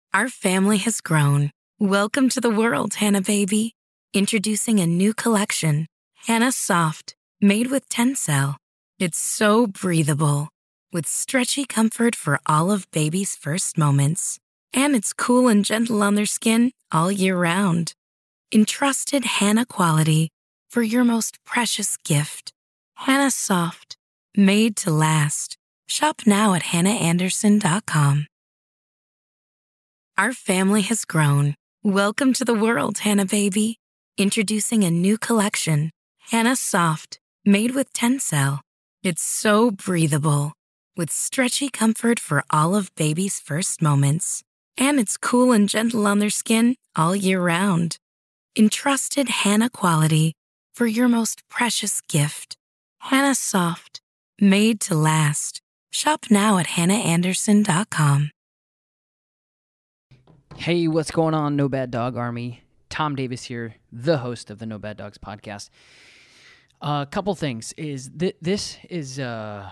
Our family has grown. Welcome to the world, Hannah baby. Introducing a new collection, Hannah Soft, made with Tencel. It's so breathable, with stretchy comfort for all of baby's first moments. And it's cool and gentle on their skin all year round. Entrusted Hannah quality for your most precious gift. Hannah Soft, made to last. Shop now at hannahanderson.com. Our family has grown. Welcome to the world, Hannah baby. Introducing a new collection, Hannah Soft, made with Tencel. It's so breathable, with stretchy comfort for all of baby's first moments. And it's cool and gentle on their skin all year round. Entrusted Hannah quality for your most precious gift. Hannah Soft, made to last. Shop now at hannahanderson.com. Hey, what's going on, No Bad Dog Army? Tom Davis here, the host of the No Bad Dogs podcast. A couple things is this is a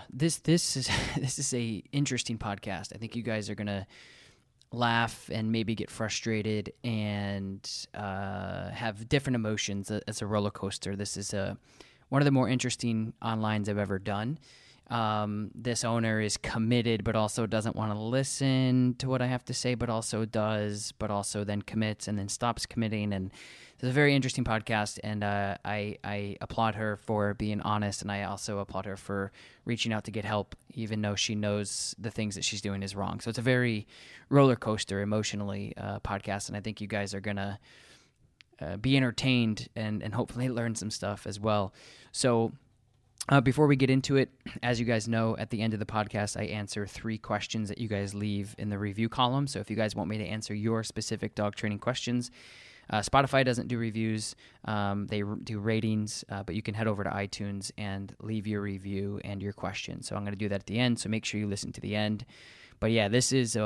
interesting podcast. I think you guys are gonna laugh and maybe get frustrated and have different emotions as a roller coaster. This is one of the more interesting onlines I've ever done. This owner is committed, but also doesn't want to listen to what I have to say, but also does, but also then commits and then stops committing. And it's a very interesting podcast. And I applaud her for being honest. And I also applaud her for reaching out to get help, even though she knows the things that she's doing is wrong. So it's a very roller coaster emotionally podcast. And I think you guys are going to be entertained and hopefully learn some stuff as well. So before we get into it, as you guys know, at the end of the podcast, I answer 3 questions that you guys leave in the review column. So if you guys want me to answer your specific dog training questions, Spotify doesn't do reviews. They do ratings, but you can head over to iTunes and leave your review and your question. So I'm going to do that at the end, so make sure you listen to the end. But yeah, this is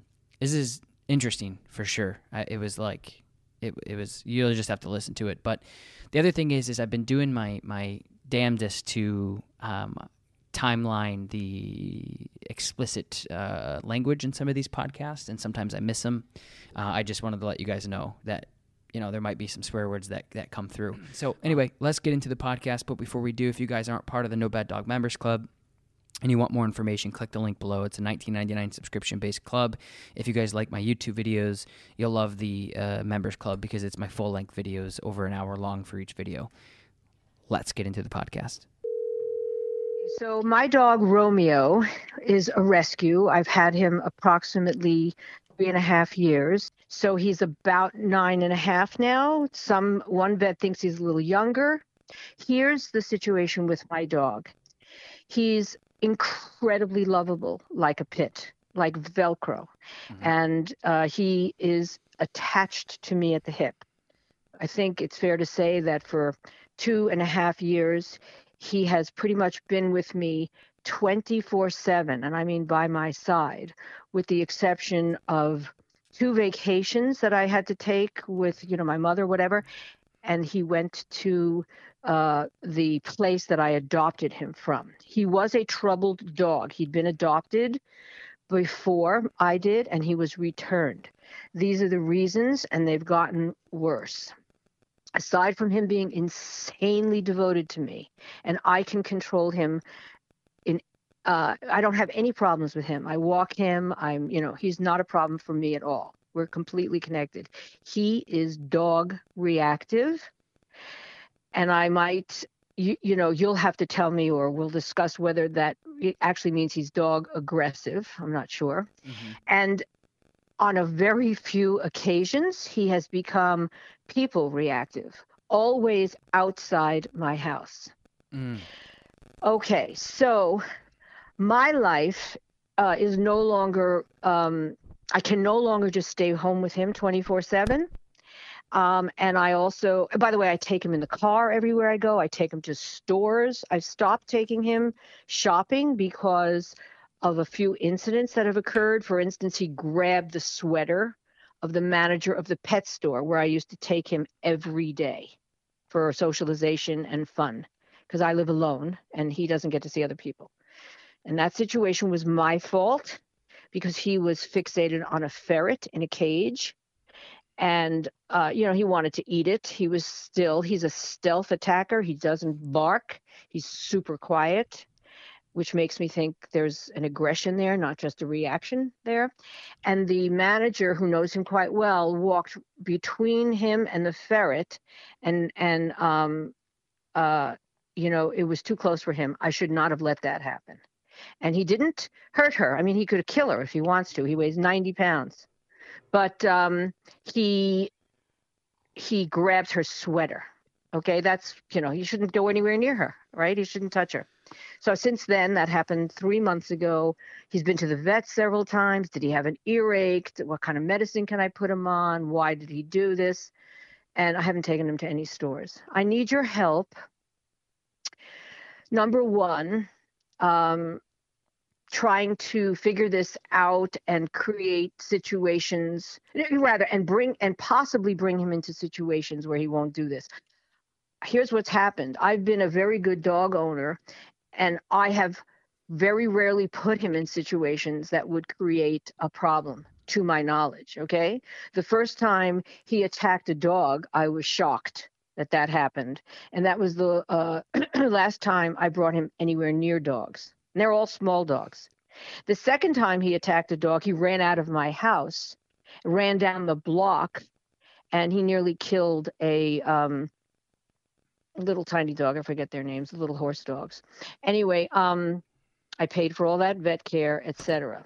interesting for sure. It was you'll just have to listen to it. But the other thing is I've been doing my damnedest to timeline the explicit language in some of these podcasts, and sometimes I miss them. I just wanted to let you guys know that, there might be some swear words that come through. So anyway, let's get into the podcast. But before we do, if you guys aren't part of the No Bad Dog Members Club and you want more information, click the link below. It's a $19.99 subscription-based club. If you guys like my YouTube videos, you'll love the Members Club because it's my full-length videos, over an hour long for each video. Let's get into the podcast. So my dog Romeo is a rescue. I've had him approximately 3.5 years. So he's about 9.5 now. One vet thinks he's a little younger. Here's the situation with my dog. He's incredibly lovable, like a pit, like Velcro. Mm-hmm. And he is attached to me at the hip. I think it's fair to say that for 2.5 years, he has pretty much been with me 24/7, and I mean by my side, with the exception of 2 vacations that I had to take with, my mother, whatever, and he went to the place that I adopted him from. He was a troubled dog. He'd been adopted before I did, and he was returned. These are the reasons, and they've gotten worse. Aside from him being insanely devoted to me, and I can control him I don't have any problems with him. I walk him. He's not a problem for me at all. We're completely connected. He is dog reactive, and I might, you'll have to tell me, or we'll discuss whether that actually means he's dog aggressive. I'm not sure. Mm-hmm. And on a very few occasions, he has become people reactive, always outside my house. Mm. Okay, so my life is no longer, I can no longer just stay home with him 24/7. And I also, by the way, I take him in the car everywhere I go. I take him to stores. I've stopped taking him shopping because of a few incidents that have occurred. For instance, he grabbed the sweater of the manager of the pet store where I used to take him every day for socialization and fun, because I live alone and he doesn't get to see other people. And that situation was my fault, because he was fixated on a ferret in a cage. And, he wanted to eat it. He's a stealth attacker. He doesn't bark. He's super quiet, which makes me think there's an aggression there, not just a reaction there. And the manager, who knows him quite well, walked between him and the ferret, and it was too close for him. I should not have let that happen. And he didn't hurt her. I mean, he could kill her if he wants to. He weighs 90 pounds. But he grabs her sweater. Okay, that's, he shouldn't go anywhere near her, right? He shouldn't touch her. So since then, that happened 3 months ago. He's been to the vet several times. Did he have an earache? What kind of medicine can I put him on? Why did he do this? And I haven't taken him to any stores. I need your help. Number one, trying to figure this out and create situations, and possibly bring him into situations where he won't do this. Here's what's happened. I've been a very good dog owner, and I have very rarely put him in situations that would create a problem, to my knowledge, okay? The first time he attacked a dog, I was shocked that happened. And that was the last time I brought him anywhere near dogs. And they're all small dogs. The second time he attacked a dog, he ran out of my house, ran down the block, and he nearly killed a little tiny dog. I forget their names, the little horse dogs. Anyway, I paid for all that vet care, etc.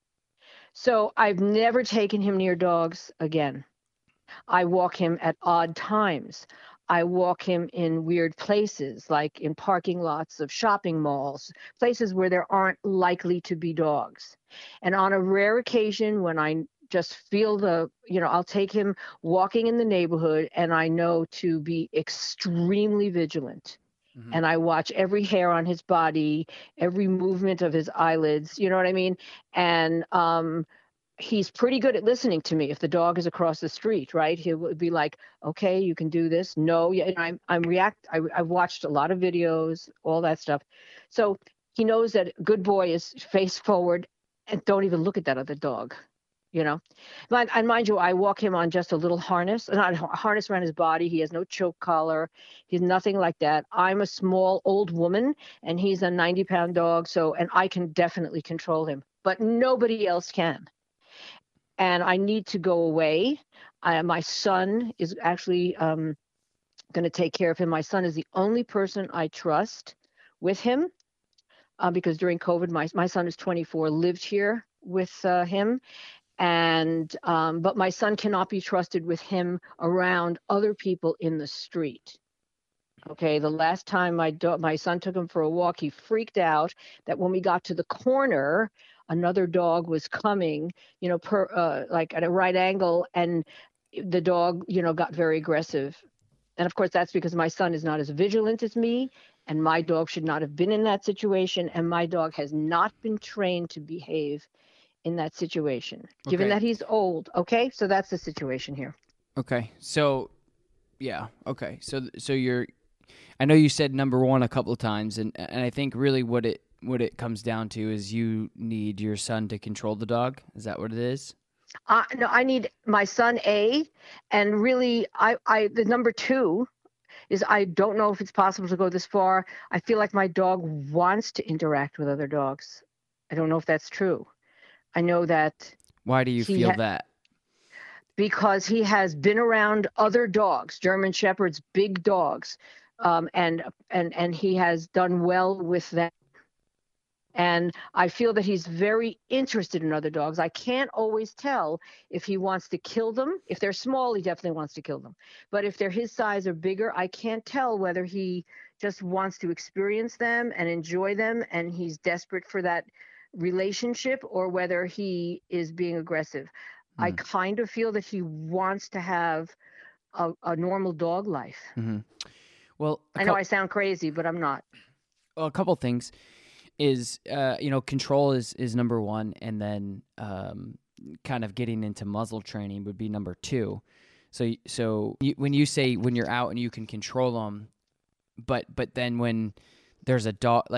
So I've never taken him near dogs again. I walk him at odd times. I walk him in weird places, like in parking lots of shopping malls, places where there aren't likely to be dogs. And on a rare occasion, when I just feel I'll take him walking in the neighborhood, and I know to be extremely vigilant. Mm-hmm. And I watch every hair on his body, every movement of his eyelids, you know what I mean? And he's pretty good at listening to me. If the dog is across the street, right, he would be like, okay, you can do this. No, yeah. And I've watched a lot of videos, all that stuff. So he knows that a good boy is face forward and don't even look at that other dog, And mind you, I walk him on just a little harness, not a harness around his body. He has no choke collar. He's nothing like that. I'm a small old woman, and he's a 90-pound dog. And I can definitely control him, but nobody else can. And I need to go away. My son is actually going to take care of him. My son is the only person I trust with him because during COVID, my son is 24, lived here with him. And but my son cannot be trusted with him around other people in the street. Okay, the last time my son took him for a walk, he freaked out that when we got to the corner, another dog was coming, like at a right angle, and the dog, got very aggressive. And of course, that's because my son is not as vigilant as me, and my dog should not have been in that situation, and my dog has not been trained to behave in that situation, given that he's old. Okay, so that's the situation here. Okay, so yeah, okay, so I know you said number one a couple of times, and I think really what it comes down to is you need your son to control the dog. Is that what it is? No, I need my son and really, the number two is I don't know if it's possible to go this far. I feel like my dog wants to interact with other dogs. I don't know if that's true. I know that. Why do you feel that? Because he has been around other dogs, German Shepherds, big dogs, and he has done well with them. And I feel that he's very interested in other dogs. I can't always tell if he wants to kill them. If they're small, he definitely wants to kill them. But if they're his size or bigger, I can't tell whether he just wants to experience them and enjoy them, and he's desperate for that relationship, or whether he is being aggressive. I kind of feel that he wants to have a normal dog life. Mm-hmm. Well, I know I sound crazy, but I'm not. Well, a couple things is, control is number one, and then kind of getting into muzzle training would be number two. So when you say when you're out and you can control them, but then when there's a dog, like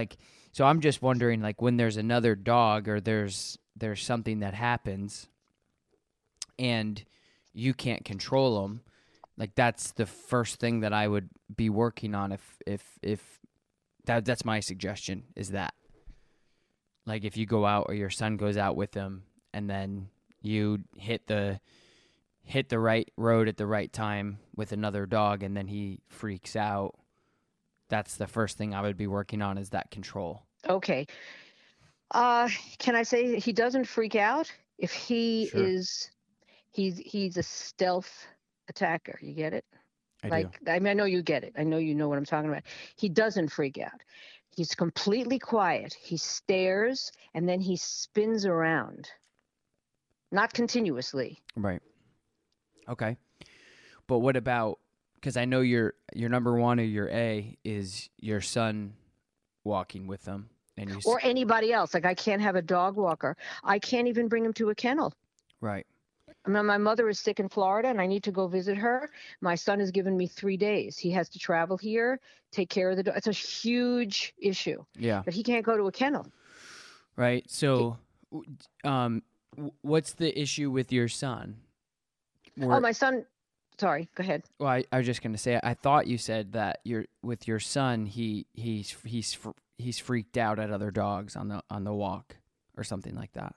So I'm just wondering, like, when there's another dog or there's something that happens and you can't control them, like that's the first thing that I would be working on if that's my suggestion is that. Like if you go out or your son goes out with them and then you hit the right road at the right time with another dog and then he freaks out, that's the first thing I would be working on is that control. Okay. Can I say he doesn't freak out if he Sure. he's a stealth attacker. You get it? I do. I mean, I know you get it. I know you know what I'm talking about. He doesn't freak out. He's completely quiet. He stares and then he spins around. Not continuously. Right. Okay. But what about, because I know your number one or your A is your son walking with them. And or anybody else. Like I can't have a dog walker. I can't even bring him to a kennel. Right. I mean, my mother is sick in Florida and I need to go visit her. My son has given me 3 days. He has to travel here, take care of the dog. It's a huge issue. Yeah. But he can't go to a kennel. Right. So what's the issue with your son? My son, sorry, go ahead. Well, I was just going to say, I thought you said that with your son, he's freaked out at other dogs on the walk or something like that.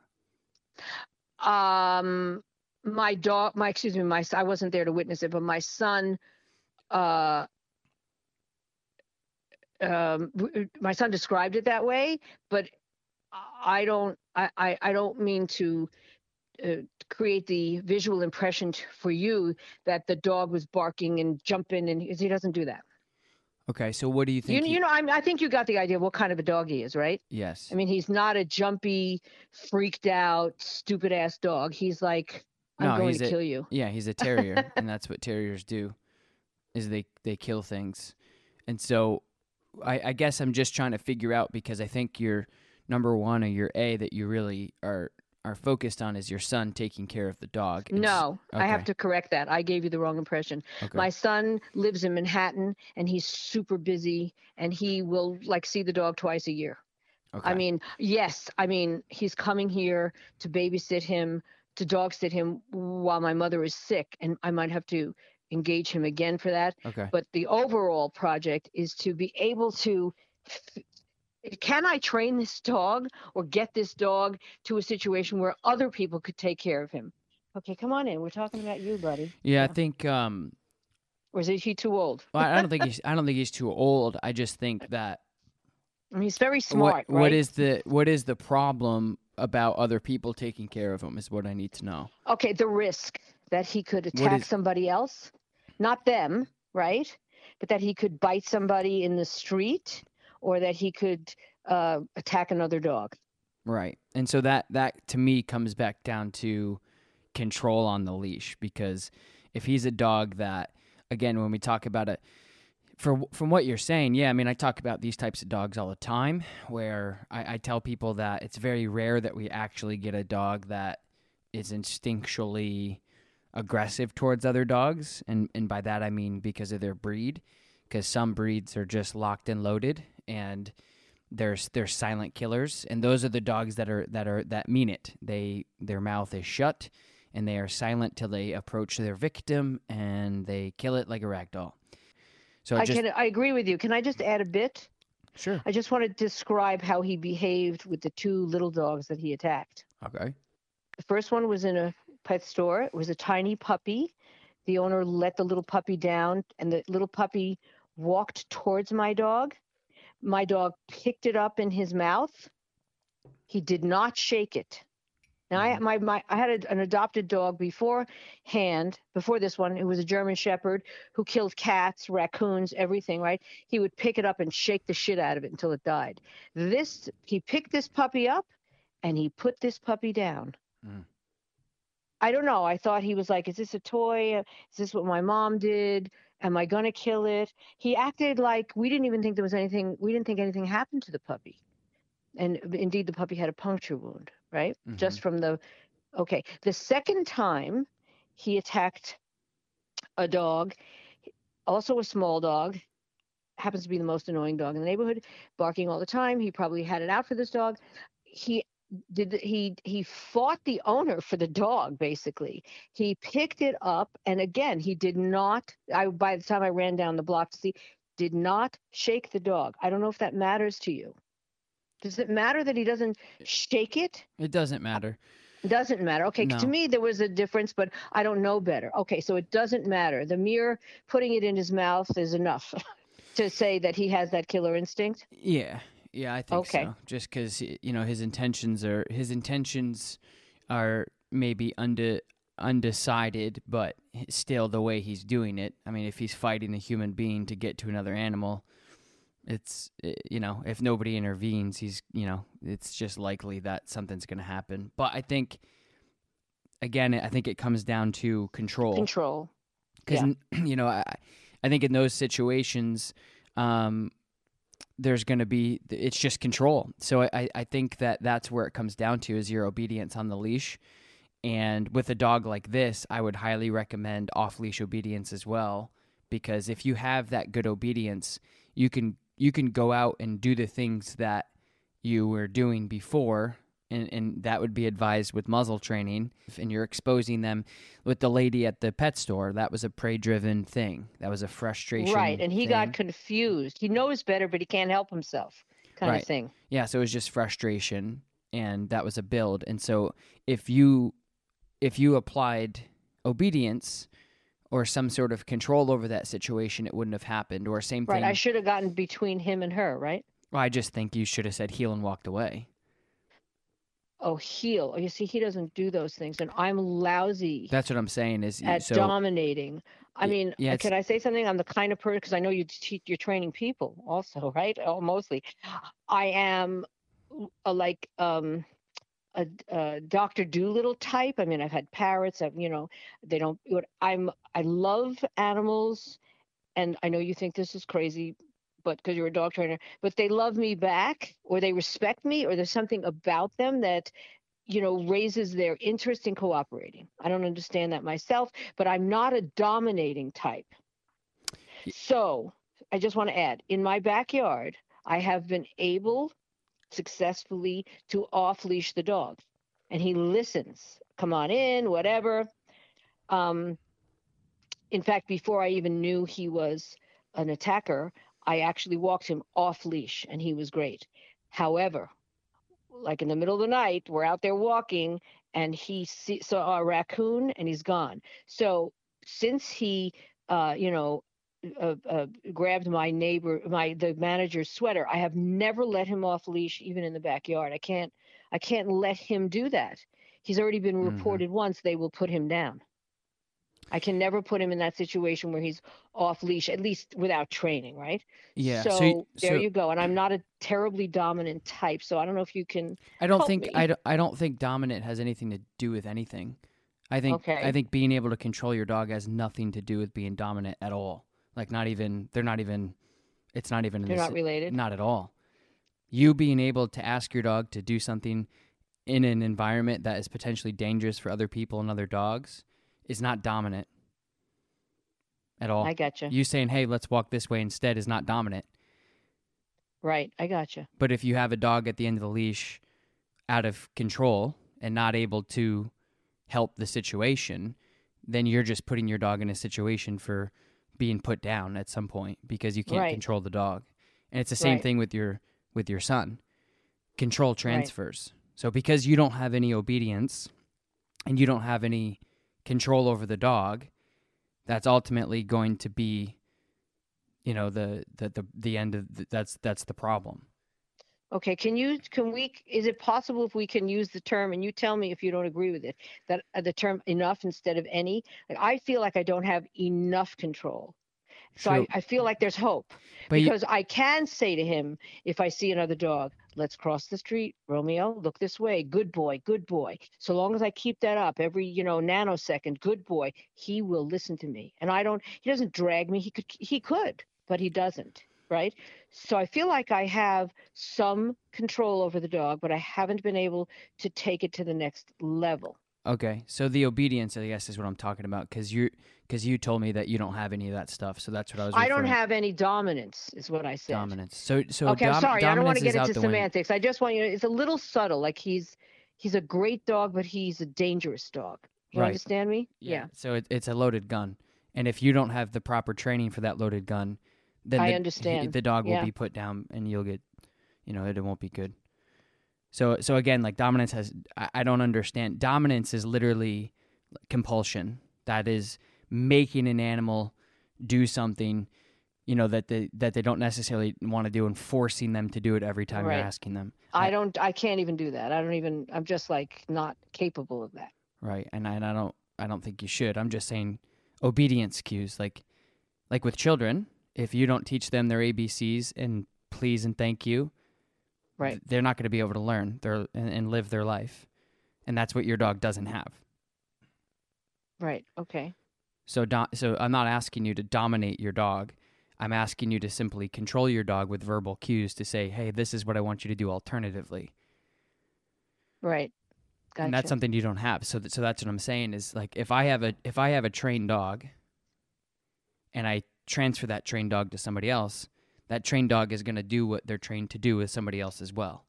I wasn't there to witness it, but my son, my son described it that way, but I don't mean to create the visual impression for you that the dog was barking and jumping, and he doesn't do that. Okay, so what do you think? I think you got the idea of what kind of a dog he is, right? Yes. I mean, he's not a jumpy, freaked out, stupid ass dog. He's like, I'm going to kill you. Yeah, he's a terrier, and that's what terriers do, is they kill things. And so I guess I'm just trying to figure out, because I think your number one or your A that you really are focused on is your son taking care of the dog. No, okay. I have to correct that. I gave you the wrong impression. Okay. My son lives in Manhattan, and he's super busy, and he will see the dog twice a year. Okay. I mean, yes. I mean, he's coming here to babysit him, to dog sit him while my mother is sick, and I might have to engage him again for that. Okay. But the overall project is to be able to can I train this dog or get this dog to a situation where other people could take care of him? Okay, come on in. We're talking about you, buddy. Yeah. I think. Or is he too old? Well, I don't think he's too old. I just think that. I mean, he's very smart. What is the problem about other people taking care of him is what I need to know. Okay, the risk that he could attack somebody else, not them, right? But that he could bite somebody in the street, or that he could attack another dog. Right. And so that to me comes back down to control on the leash, because if he's a dog that, again, when we talk about it, from what you're saying, yeah, I mean, I talk about these types of dogs all the time, where I tell people that it's very rare that we actually get a dog that is instinctually aggressive towards other dogs, and by that I mean because of their breed, because some breeds are just locked and loaded, and there's silent killers, and those are the dogs that mean it. Their mouth is shut, and they are silent till they approach their victim, and they kill it like a rag doll. So I agree with you. Can I just add a bit? Sure. I just want to describe how he behaved with the 2 little dogs that he attacked. Okay. The first one was in a pet store. It was a tiny puppy. The owner let the little puppy down, and the little puppy walked towards my dog. My dog picked it up in his mouth. He did not shake it. Now, I had an adopted dog before this one. It was a German Shepherd who killed cats, raccoons, everything, right? He would pick it up and shake the shit out of it until it died. He picked this puppy up, and he put this puppy down. Mm. I don't know. I thought he was like, is this a toy? Is this what my mom did? Am I going to kill it? He acted like we didn't even think there was anything. We didn't think anything happened to the puppy. And indeed, the puppy had a puncture wound, right? Mm-hmm. Just from okay. The second time he attacked a dog, also a small dog, happens to be the most annoying dog in the neighborhood, barking all the time. He probably had it out for this dog. He he fought the owner for the dog. Basically, he picked it up, and again, he did not. I by the time I ran down the block to see, did not shake the dog. I don't know if that matters to you. Does it matter that he doesn't shake it? It doesn't matter. Doesn't matter. Okay, to No. me there was a difference, but I don't know better. Okay, so it doesn't matter. The mere putting it in his mouth is enough to say that he has that killer instinct. Yeah, I think Okay. so. Just because his intentions are maybe undecided, but still the way he's doing it. I mean, if he's fighting a human being to get to another animal, it's if nobody intervenes, it's just likely that something's going to happen. But I think again, I think it comes down to control. Control. Because I think in those situations, there's going to be it's just control. So I think that's where it comes down to is your obedience on the leash. And with a dog like this, I would highly recommend off-leash obedience as well, because if you have that good obedience, you can go out and do the things that you were doing before, and that would be advised with muzzle training. And you're exposing them with the lady at the pet store. That was a prey-driven thing. That was a frustration. Right, and he thing. got confused. He knows better, but he can't help himself, kind of thing. Yeah, so it was just frustration, and that was a build. And so if you applied obedience or some sort of control over that situation, it wouldn't have happened. Or same thing. Right, I should have gotten between him and her, right? Well, I just think you should have said heel and walked away. Oh, heel. You see, he doesn't do those things, and I'm lousy. That's what I'm saying is at dominating. I mean, yeah, can I say something? I'm the kind of person, because I know you're training people also, right? Oh, mostly. I am like a Dr. Doolittle type. I mean, I've had parrots. They don't. I love animals, and I know you think this is crazy, but because you're a dog trainer, but they love me back, or they respect me, or there's something about them that raises their interest in cooperating. I don't understand that myself, but I'm not a dominating type. So I just want to add, in my backyard, I have been able successfully to off-leash the dog, and he listens. Come on in, whatever. In fact, before I even knew he was an attacker, I actually walked him off-leash, and he was great. However, like in the middle of the night, we're out there walking, and he saw a raccoon, and he's gone. So since he, grabbed the manager's sweater, I have never let him off leash, even in the backyard. I can't let him do that. He's already been reported once. They will put him down. I can never put him in that situation where he's off leash, at least without training, right? Yeah. So there you go. And I'm not a terribly dominant type, so I don't know if you can. I don't help think me. I don't think dominant has anything to do with anything. I think being able to control your dog has nothing to do with being dominant at all. Like it's not even. They're not related. Not at all. You being able to ask your dog to do something in an environment that is potentially dangerous for other people and other dogs is not dominant at all. I gotcha. You saying, hey, let's walk this way instead is not dominant. Right, I gotcha. But if you have a dog at the end of the leash out of control and not able to help the situation, then you're just putting your dog in a situation for being put down at some point because you can't control the dog. And it's the same thing with your son. Control transfers. Right. So because you don't have any obedience and you don't have any control over the dog, that's ultimately going to be, the end of that's the problem. Okay, is it possible if we can use the term, and you tell me if you don't agree with it, that the term enough instead of any? Like, I feel like I don't have enough control. So I feel like there's hope, because I can say to him, if I see another dog, let's cross the street, Romeo, look this way, good boy, good boy. So long as I keep that up every, nanosecond, good boy, he will listen to me. And he doesn't drag me. He could, but he doesn't. Right. So I feel like I have some control over the dog, but I haven't been able to take it to the next level. Okay, so the obedience, I guess, is what I'm talking about, because you told me that you don't have any of that stuff, so that's what I was I referring. don't have any dominance, is what I said. Dominance. So Okay, I'm sorry. I don't want dominance to get is out into the window. semantics. I just want you to, it's a little subtle. Like he's a great dog, but he's a dangerous dog. You Right. understand me? Yeah. So it's a loaded gun, and if you don't have the proper training for that loaded gun, then I understand. the dog will Yeah. be put down, and you'll get, it won't be good. So again, like dominance I don't understand. Dominance is literally compulsion. That is making an animal do something, that they don't necessarily want to do, and forcing them to do it every time Right. you're asking them. I can't even do that. I'm just like not capable of that. Right, and I don't think you should. I'm just saying obedience cues, like with children. If you don't teach them their ABCs and please and thank you, Right. they're not going to be able to learn and live their life, and that's what your dog doesn't have. Right. Okay. So I'm not asking you to dominate your dog. I'm asking you to simply control your dog with verbal cues to say, hey, this is what I want you to do alternatively. Right. Gotcha. And that's something you don't have. So that's what I'm saying is, like, if I have a trained dog and I transfer that trained dog to somebody else, that trained dog is going to do what they're trained to do with somebody else as well.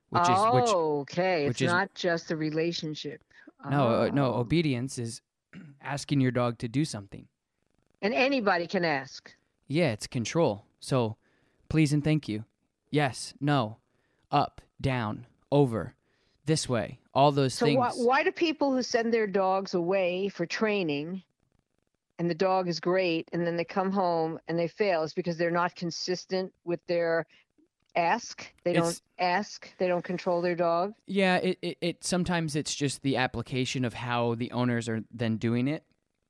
Okay. which It's is- not just the relationship. No, Oh. obedience is asking your dog to do something. And anybody can ask. Yeah, it's control. So, please and thank you. Yes, no, up, down, over, this way, all those So things. why do people who send their dogs away for training and the dog is great and then they come home and they fail? It's because they're not consistent with their ask. They don't ask. They don't control their dog. Yeah, it sometimes it's just the application of how the owners are then doing it.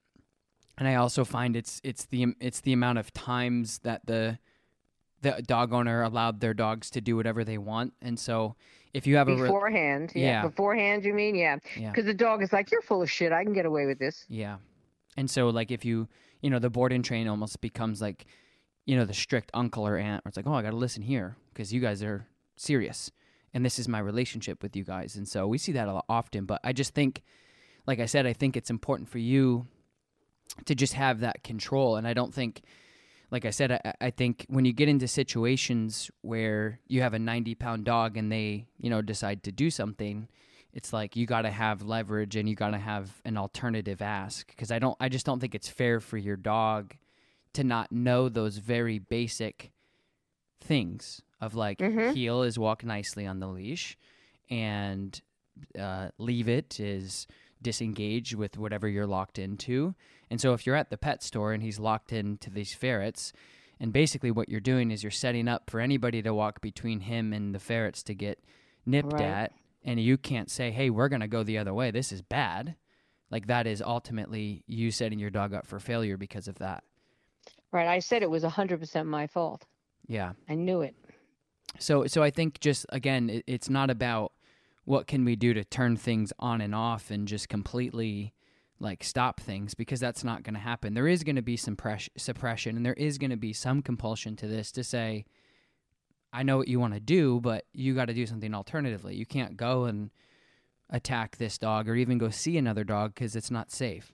And I also find it's the amount of times that the dog owner allowed their dogs to do whatever they want. And so if you have beforehand, Yeah. beforehand, you mean? Yeah. Yeah. Because the dog is like, you're full of shit. I can get away with this. Yeah. And so, like, if the board and train almost becomes like, the strict uncle or aunt, where it's like, oh, I got to listen here because you guys are serious. And this is my relationship with you guys. And so we see that a lot often. But I just think, like I said, I think it's important for you to just have that control. And I don't think, like I said, I think when you get into situations where you have a 90-pound dog and they, decide to do something, it's like you got to have leverage and you got to have an alternative ask, because I just don't think it's fair for your dog to not know those very basic things of, like, heel is walk nicely on the leash, and leave it is disengage with whatever you're locked into. And so if you're at the pet store and he's locked into these ferrets, and basically what you're doing is you're setting up for anybody to walk between him and the ferrets to get nipped at, and you can't say, hey, we're going to go the other way, this is bad. Like, that is ultimately you setting your dog up for failure because of that. Right. I said it was 100% my fault. Yeah. I knew it. So I think, just, again, it's not about what can we do to turn things on and off and just completely, like, stop things, because that's not going to happen. There is going to be some suppression, and there is going to be some compulsion to this to say, I know what you want to do, but you got to do something alternatively. You can't go and attack this dog or even go see another dog because it's not safe.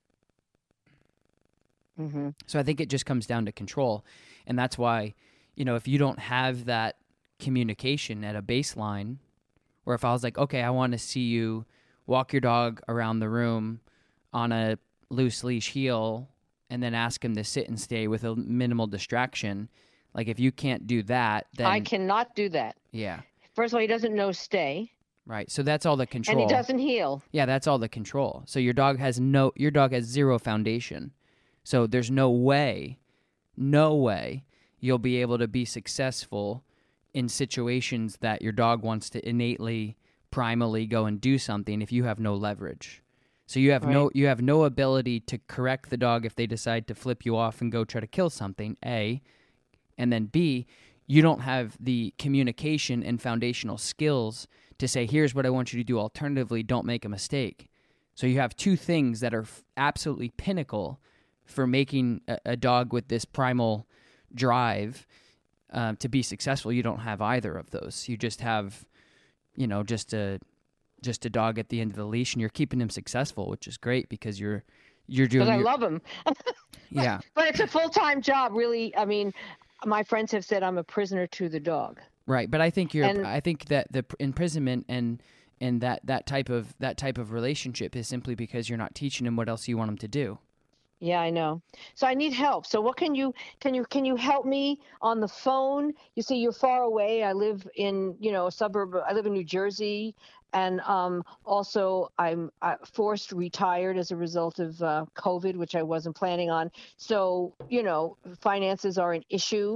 Mm-hmm. So I think it just comes down to control. And that's why, if you don't have that communication at a baseline, or if I was like, okay, I want to see you walk your dog around the room on a loose leash heel and then ask him to sit and stay with a minimal distraction. Like, if you can't do that, then I cannot do that. Yeah. First of all, he doesn't know stay. Right. So that's all the control. And he doesn't heel. Yeah, that's all the control. So your dog has zero foundation. So there's no way you'll be able to be successful in situations that your dog wants to innately, primally go and do something if you have no leverage. So you have no ability to correct the dog if they decide to flip you off and go try to kill something, A. And then B, you don't have the communication and foundational skills to say, here's what I want you to do alternatively, don't make a mistake. So you have two things that are absolutely pinnacle for making a dog with this primal drive to be successful. You don't have either of those. You just have, just a just a dog at the end of the leash, and you're keeping him successful, which is great because you're doing. Because I love him. Yeah. But it's a full-time job, really. I mean, my friends have said I'm a prisoner to the dog. Right, but I think I think that the imprisonment and that type of relationship is simply because you're not teaching him what else you want him to do. Yeah, I know. So I need help. So what can you help me on the phone? You see, you're far away. I live in, a suburb. I live in New Jersey, and also I'm forced retired as a result of COVID, which I wasn't planning on. So, finances are an issue.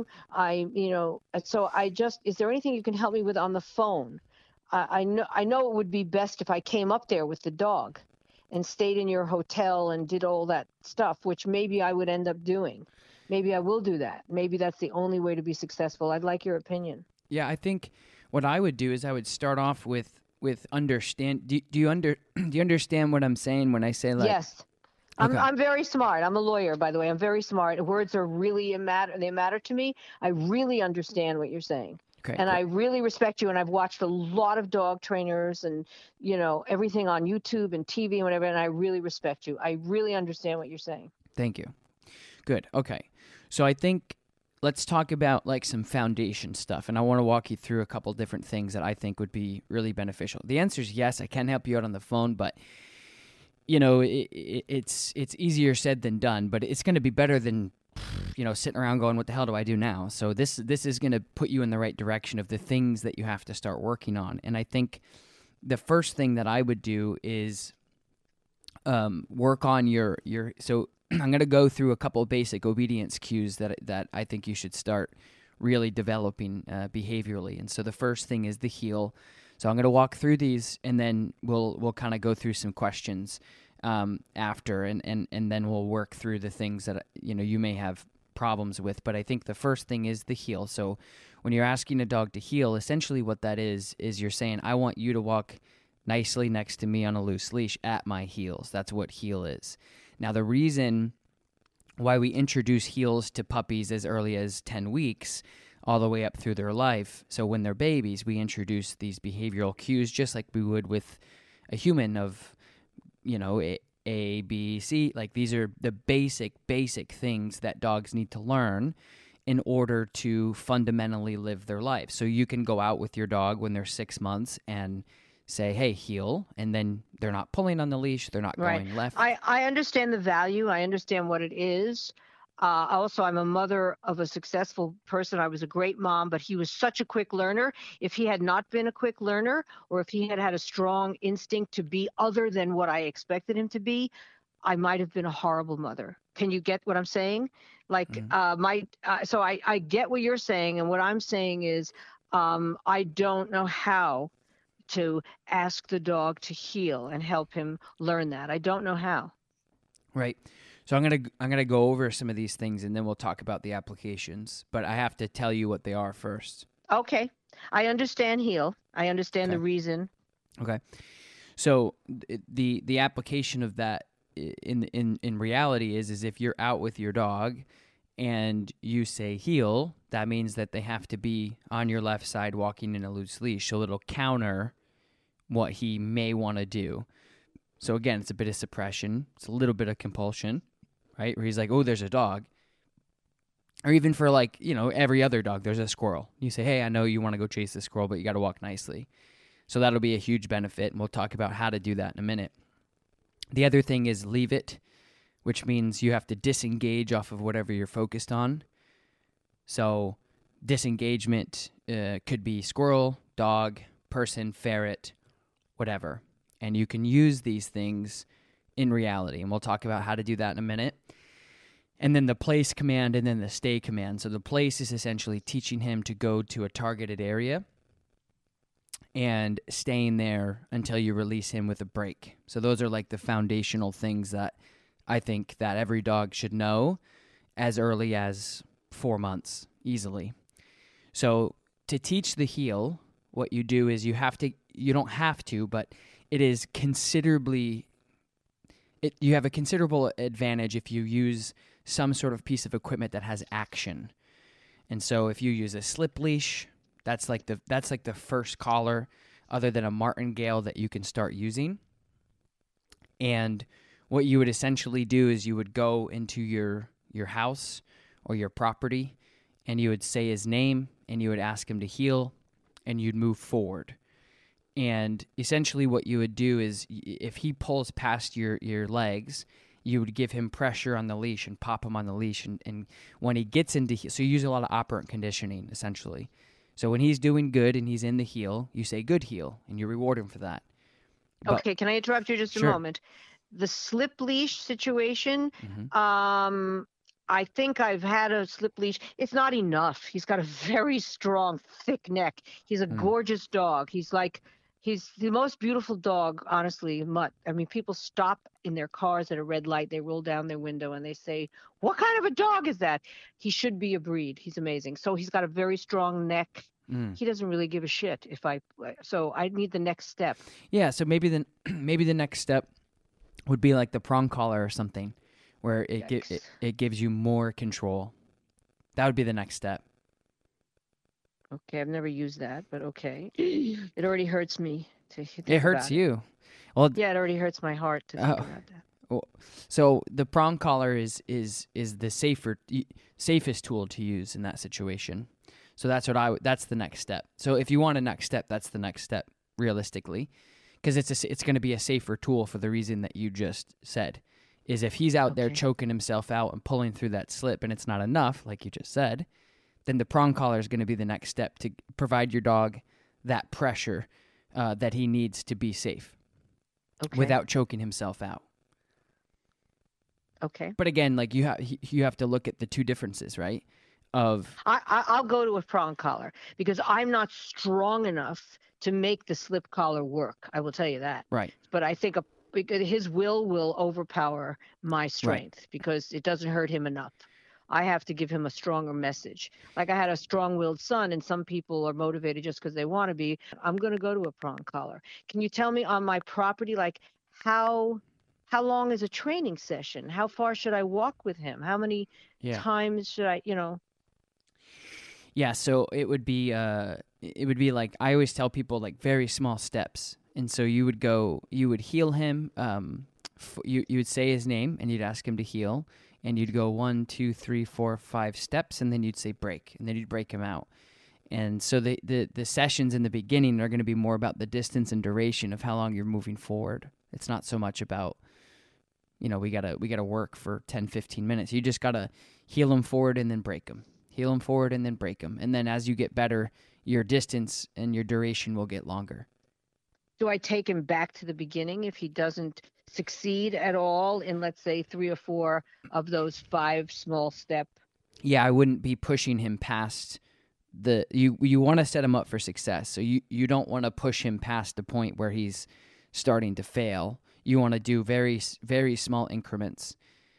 Is there anything you can help me with on the phone? I know it would be best if I came up there with the dog and stayed in your hotel and did all that stuff, which maybe I would end up doing. Maybe I will do that. Maybe that's the only way to be successful. I'd like your opinion. Yeah, I think what I would do is I would start off with understand. Do you understand what I'm saying when I say like? Yes. Okay. I'm very smart. I'm a lawyer, by the way. I'm very smart. Words are really they matter to me. I really understand what you're saying. Okay, and cool. I really respect you, and I've watched a lot of dog trainers and, everything on YouTube and TV and whatever, and I really respect you. I really understand what you're saying. Thank you. Good. Okay. So I think let's talk about like some foundation stuff, and I want to walk you through a couple different things that I think would be really beneficial. The answer is yes, I can help you out on the phone, but it's easier said than done, but it's going to be better than sitting around going, what the hell do I do now? So this is going to put you in the right direction of the things that you have to start working on. And I think the first thing that I would do is work on your so I'm going to go through a couple of basic obedience cues that I think you should start really developing behaviorally. And so the first thing is the heel. So I'm going to walk through these, and then we'll kind of go through some questions after, and then we'll work through the things that you may have problems with. But I think the first thing is the heel. So when you're asking a dog to heel, essentially what that is you're saying, I want you to walk nicely next to me on a loose leash at my heels. That's what heel is. Now, the reason why we introduce heels to puppies as early as 10 weeks all the way up through their life, so when they're babies, we introduce these behavioral cues just like we would with a human of A, B, C. Like, these are the basic things that dogs need to learn in order to fundamentally live their life. So you can go out with your dog when they're 6 months and say, hey, heel, and then they're not pulling on the leash, they're not going left. I understand the value. I understand what it is. Also, I'm a mother of a successful person. I was a great mom, but he was such a quick learner. If he had not been a quick learner, or if he had had a strong instinct to be other than what I expected him to be, I might have been a horrible mother. Can you get what I'm saying? Like, so I get what you're saying. And what I'm saying is, I don't know how to ask the dog to heel and help him learn that. I don't know how. Right. So I'm gonna go over some of these things, and then we'll talk about the applications. But I have to tell you what they are first. Okay. I understand heel. I understand the reason. Okay. So the application of that in reality is if you're out with your dog and you say heel, that means that they have to be on your left side walking in a loose leash. So it'll counter what he may want to do. So again, it's a bit of suppression. It's a little bit of compulsion, right? Where he's like, oh, there's a dog. Or even for every other dog, there's a squirrel. You say, hey, I know you want to go chase the squirrel, but you got to walk nicely. So that'll be a huge benefit, and we'll talk about how to do that in a minute. The other thing is leave it, which means you have to disengage off of whatever you're focused on. So disengagement could be squirrel, dog, person, ferret, whatever. And you can use these things in reality, and we'll talk about how to do that in a minute. And then the place command and then the stay command. So the place is essentially teaching him to go to a targeted area and staying there until you release him with a break. So those are like the foundational things that I think that every dog should know as early as 4 months, easily. So to teach the heel, what you do is you don't have to, but it is you have a considerable advantage if you use some sort of piece of equipment that has action. And so if you use a slip leash, that's like the first collar. other than a martingale that you can start using. And what you would essentially do is you would go into your house or your property, and you would say his name, and you would ask him to heel, and you'd move forward. And essentially what you would do is if he pulls past your legs, you would give him pressure on the leash and pop him on the leash. And when he gets into heel, so you use a lot of operant conditioning, essentially. So when he's doing good and he's in the heel, you say good heel, and you reward him for that. Okay, can I interrupt you just a moment? The slip leash situation, I think I've had a slip leash. It's not enough. He's got a very strong, thick neck. He's a gorgeous dog. He's the most beautiful dog, honestly, Mutt. I mean, people stop in their cars at a red light. They roll down their window and they say, what kind of a dog is that? He should be a breed. He's amazing. So he's got a very strong neck. He doesn't really give a shit so I need the next step. Yeah, so maybe the next step would be like the prong collar or something, where it gives you more control. That would be the next step. Okay, I've never used that, but okay. It already hurts me to think It hurts you. Well, yeah, it already hurts my heart to think about that. Well, so the prong collar is the safest tool to use in that situation. So that's the next step. So if you want a next step, that's the next step realistically, because it's going to be a safer tool for the reason that you just said. Is if he's out there choking himself out and pulling through that slip and it's not enough, like you just said, then the prong collar is going to be the next step to provide your dog that pressure that he needs to be safe without choking himself out. Okay. But again, like you have to look at the two differences, right? I'll go to a prong collar because I'm not strong enough to make the slip collar work. I will tell you that. Right. But I think his will overpower my strength because it doesn't hurt him enough. I have to give him a stronger message. Like I had a strong-willed son, and some people are motivated just because they want to be. I'm going to go to a prong collar. Can you tell me on my property, like how long is a training session? How far should I walk with him? How many times should I, Yeah, so it would be like, I always tell people, like very small steps. And so you would heel him. You would say his name and you'd ask him to heel, and you'd go 1, 2, 3, 4, 5 steps, and then you'd say break, and then you'd break him out. And so the sessions in the beginning are going to be more about the distance and duration of how long you're moving forward. It's not so much about, we gotta work for 10, 15 minutes. You just gotta heel him forward and then break him. Heel him forward and then break him. And then as you get better, your distance and your duration will get longer. Do I take him back to the beginning if he doesn't succeed at all in, let's say, 3 or 4 of those 5 small step? Yeah, I wouldn't be pushing him past you want to set him up for success. So you don't want to push him past the point where he's starting to fail. You want to do very, very small increments.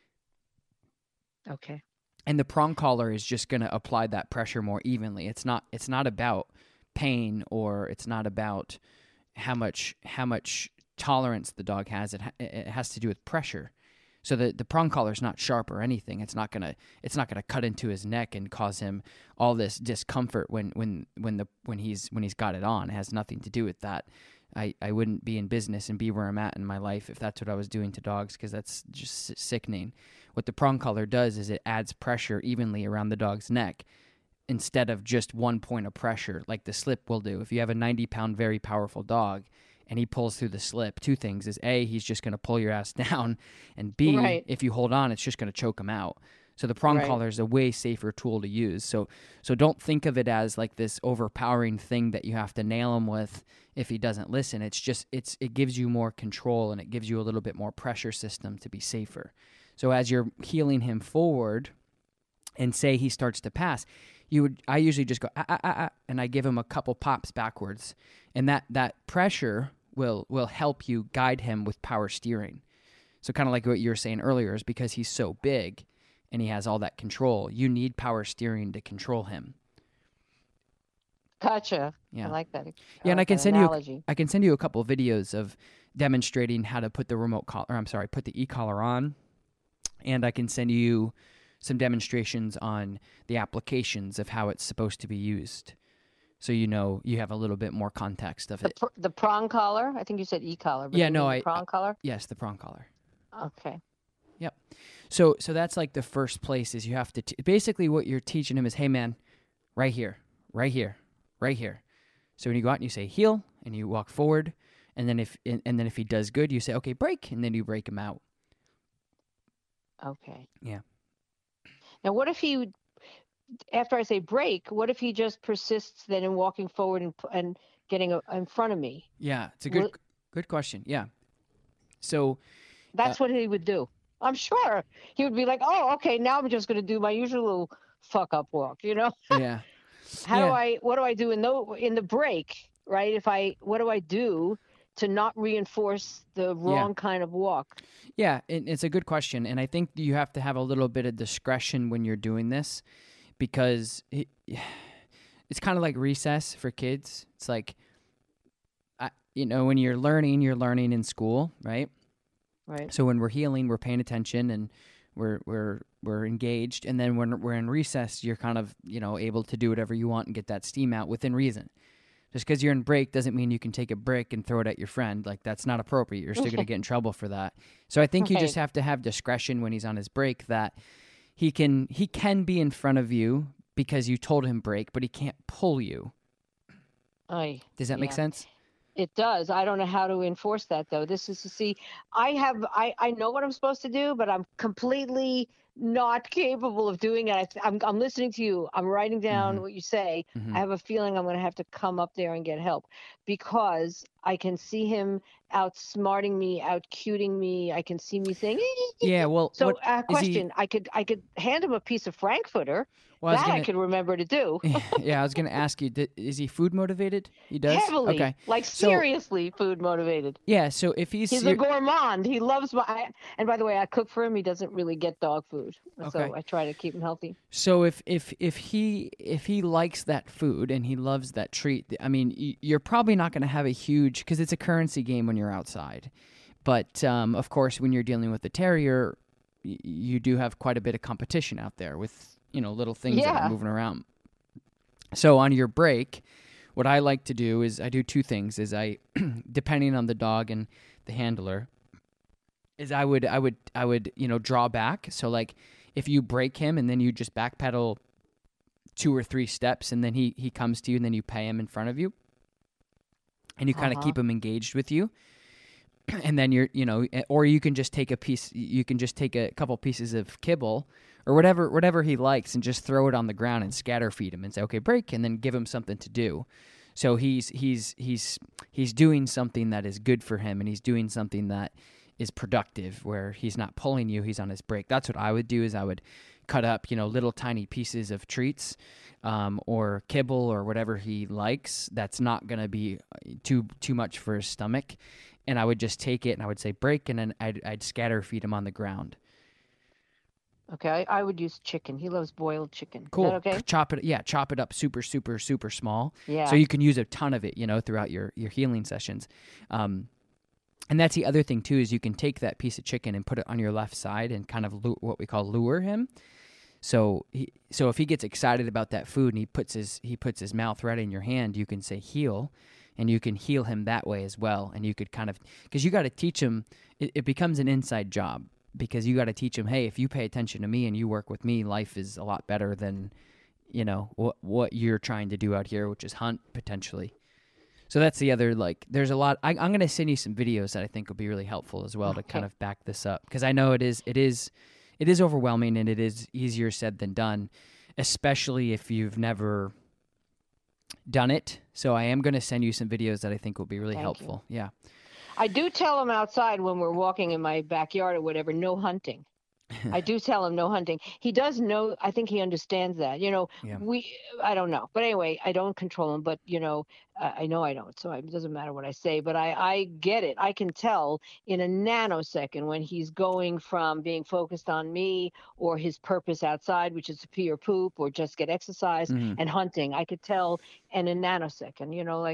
Okay. And the prong collar is just going to apply that pressure more evenly. It's not about pain, or it's not about how much tolerance the dog has. It has to do with pressure. So the prong collar is not sharp or anything. It's not gonna cut into his neck and cause him all this discomfort when he's got it on. It has nothing to do with that. I wouldn't be in business and be where I'm at in my life if that's what I was doing to dogs, because that's just sickening. What the prong collar does is it adds pressure evenly around the dog's neck instead of just one point of pressure like the slip will do. If you have a 90-pound, very powerful dog and he pulls through the slip, two things is A, he's just going to pull your ass down, and B, if you hold on, it's just going to choke him out. So the prong collar is a way safer tool to use. So don't think of it as like this overpowering thing that you have to nail him with if he doesn't listen. It's just it gives you more control, and it gives you a little bit more pressure system to be safer. So as you're heeling him forward, and say he starts to pass, I usually just go and I give him a couple pops backwards, and that pressure will help you guide him with power steering. So kind of like what you were saying earlier, is because he's so big and he has all that control, you need power steering to control him. Gotcha. Yeah. I like that. Yeah, and I can send you a couple of videos of demonstrating how to put the put the e-collar on, and I can send you some demonstrations on the applications of how it's supposed to be used. so you have a little bit more context of it. The prong collar. I think you said e-collar. But Yeah, you no, mean the prong collar. Yes, the prong collar. Okay. Yep. So that's like the first place is you have to basically what you're teaching him is, hey man, right here, right here, right here. So when you go out and you say heel and you walk forward, and then if he does good, you say okay break, and then you break him out. Okay. Yeah. Now, what if he, after I say break, what if he just persists then in walking forward and getting in front of me? Yeah, it's a good question. Yeah. So that's what he would do. I'm sure he would be like, "Oh, okay, now I'm just going to do my usual little fuck up walk," Yeah. What do I do in the break, right? What do I do to not reinforce the wrong kind of walk? Yeah, it's a good question, and I think you have to have a little bit of discretion when you're doing this, because it's kind of like recess for kids. It's like, when you're learning in school, right? Right. So when we're healing, we're paying attention and we're engaged, and then when we're in recess, you're kind of able to do whatever you want and get that steam out within reason. Just because you're in break doesn't mean you can take a brick and throw it at your friend. Like, that's not appropriate. You're still going to get in trouble for that. So I think you just have to have discretion when he's on his break, that he can be in front of you because you told him break, but he can't pull you. Does that make sense? It does. I don't know how to enforce that, though. This is to see, I know what I'm supposed to do, but I'm completely not capable of doing it. I'm listening to you. I'm writing down what you say. I have a feeling I'm going to have to come up there and get help, because I can see him outsmarting me, outcuting me. I can see me saying, yeah. Well, so question, I could hand him a piece of Frankfurter. Well, I could remember to do. Yeah, I was going to ask you, is he food motivated? He does? Heavily. Okay. Like, seriously food motivated. Yeah, so if he's a gourmand. He loves and by the way, I cook for him. He doesn't really get dog food. Okay. So I try to keep him healthy. So if he likes that food and he loves that treat, I mean, you're probably not going to have a huge, because it's a currency game when you're outside. But of course, when you're dealing with the terrier, you do have quite a bit of competition out there with little things that are moving around. So on your break, what I like to do is I do two things. Is I, depending on the dog and the handler, is I would draw back. So like if you break him and then you just backpedal 2 or 3 steps, and then he comes to you, and then you pay him in front of you, and you kind of keep him engaged with you. And then or you can just take a couple pieces of kibble or whatever he likes, and just throw it on the ground and scatter feed him and say, okay, break, and then give him something to do. So he's doing something that is good for him, and he's doing something that is productive, where he's not pulling you, he's on his break. That's what I would do, is I would cut up, little tiny pieces of treats, or kibble or whatever he likes. That's not going to be too much for his stomach. And I would just take it and I would say break, and then I'd scatter feed him on the ground. Okay, I would use chicken. He loves boiled chicken. Cool. Is that okay? Chop it up super, super, super small. Yeah. So you can use a ton of it, throughout your healing sessions. And that's the other thing too, is you can take that piece of chicken and put it on your left side and kind of what we call lure him. So if he gets excited about that food and he puts his mouth right in your hand, you can say heal. And you can heal him that way as well. And you could kind of, because you got to teach him, it becomes an inside job, because you got to teach him, hey, if you pay attention to me and you work with me, life is a lot better than, what you're trying to do out here, which is hunt potentially. So that's the other, there's a lot. I'm going to send you some videos that I think will be really helpful as well to kind of back this up. Because I know it is overwhelming, and it is easier said than done, especially if you've never done it. So I am going to send you some videos that I think will be really helpful. Yeah. I do tell him outside when we're walking in my backyard or whatever, no hunting. I do tell him no hunting. He does know. I think he understands that. I don't know. But anyway, I don't control him. But, I know I don't. So it doesn't matter what I say. But I get it. I can tell in a nanosecond when he's going from being focused on me or his purpose outside, which is to pee or poop or just get exercise, and hunting. I could tell in a nanosecond,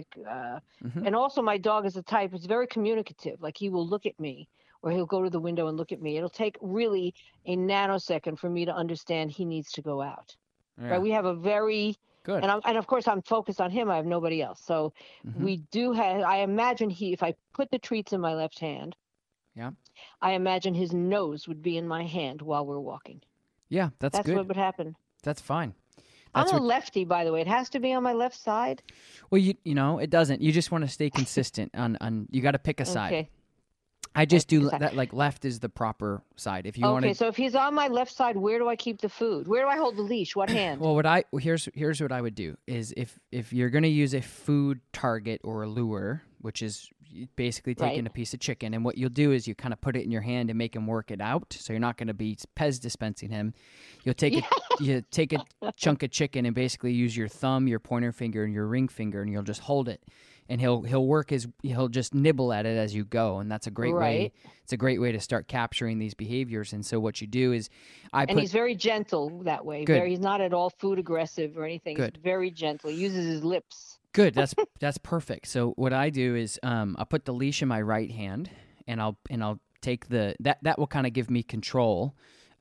and also my dog is a type, it's very communicative. Like, he will look at me, or he'll go to the window and look at me. It'll take really a nanosecond for me to understand he needs to go out. Yeah. Right? We have a very Good. And of course I'm focused on him. I have nobody else. So Hmm. we do have. I imagine if I put the treats in my left hand, Yeah. I imagine his nose would be in my hand while we're walking. Yeah, that's That's what good. would happen. That's fine. I'm That's a what. lefty, by the way. It has to be on my left side. Well, you know, it doesn't. You just want to stay consistent on. You got to pick a side. Okay. I just pick a do side. that. Like left is the proper side. If you want Okay, to. so if he's on my left side, where do I keep the food? Where do I hold the leash? What hand? Well, here's what I would do is if you're gonna use a food target or a lure, which is basically taking Right. a piece of chicken, and what you'll do is you kind of put it in your hand and make him work it out. So you're not gonna be Pez dispensing him. You'll take you take a chunk of chicken and basically use your thumb, your pointer finger, and your ring finger, and you'll just hold it. And he'll just nibble at it as you go, and that's a great way. Right. It's a great way to start capturing these behaviors. And so what you do is, And he's very gentle that way. Good. He's not at all food aggressive or anything. Good. He's very gentle. He uses his lips. Good. That's perfect. So what I do is I'll put the leash in my right hand, and I'll take that will kind of give me control,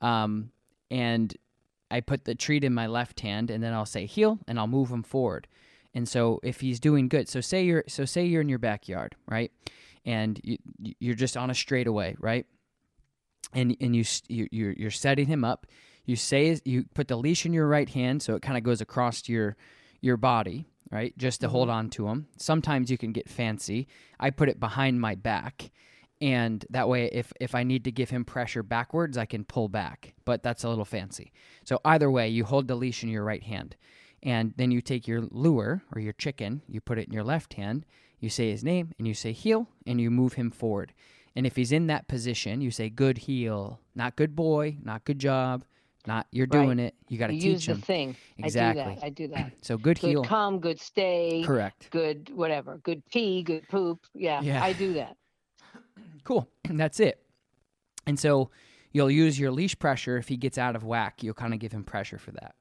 and I put the treat in my left hand, and then I'll say heel, and I'll move him forward. And so if he's doing good, so say you're in your backyard, right, and you're just on a straightaway, right, and you're setting him up. You put the leash in your right hand, so it kind of goes across your body, right, just to hold on to him. Sometimes you can get fancy. I put it behind my back, and that way if I need to give him pressure backwards, I can pull back, but that's a little fancy. So either way, you hold the leash in your right hand, and then you take your lure or your chicken, you put it in your left hand, you say his name, and you say heel, and you move him forward. And if he's in that position, you say good heel, not good boy, not good job, not you're doing it. You got to teach Use him. the thing. Exactly. I do that. So good heel. Good come, good stay. Correct. Good whatever. Good pee, good poop. Yeah. I do that. Cool. That's it. And so you'll use your leash pressure. If he gets out of whack, you'll kind of give him pressure for that.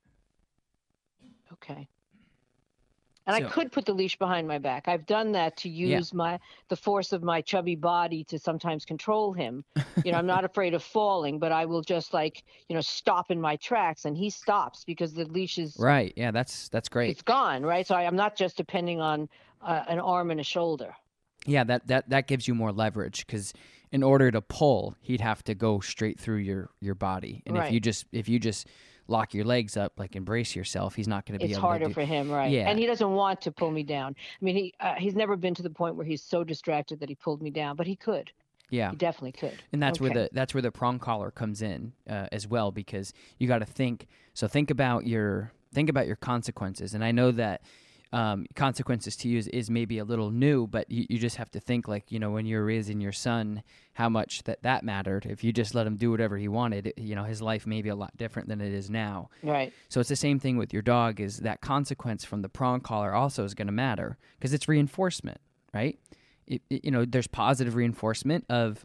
Okay. And I So- could put the leash behind my back. I've done that to use the force of my chubby body to sometimes control him. I'm not afraid of falling, but I will just stop in my tracks, and he stops because the leash is Right. Yeah, that's great. it's gone, right? So I'm not just depending on an arm and a shoulder. Yeah, that gives you more leverage, because in order to pull, he'd have to go straight through your body. And Right. if you just lock your legs up, like embrace yourself, he's not going to be It's able harder to do. for him, right? Yeah. And he doesn't want to pull me down. I mean, he's never been to the point where he's so distracted that he pulled me down, but he could. Yeah. He definitely could. And that's Okay. where the prong collar comes in as well, because you got to think. So think about your consequences. And I know that consequences to you is maybe a little new, but you just have to think, like, when you're raising your son, how much that mattered. If you just let him do whatever he wanted, his life may be a lot different than it is now. Right. So it's the same thing with your dog, is that consequence from the prong collar also is going to matter, because it's reinforcement, right? There's positive reinforcement of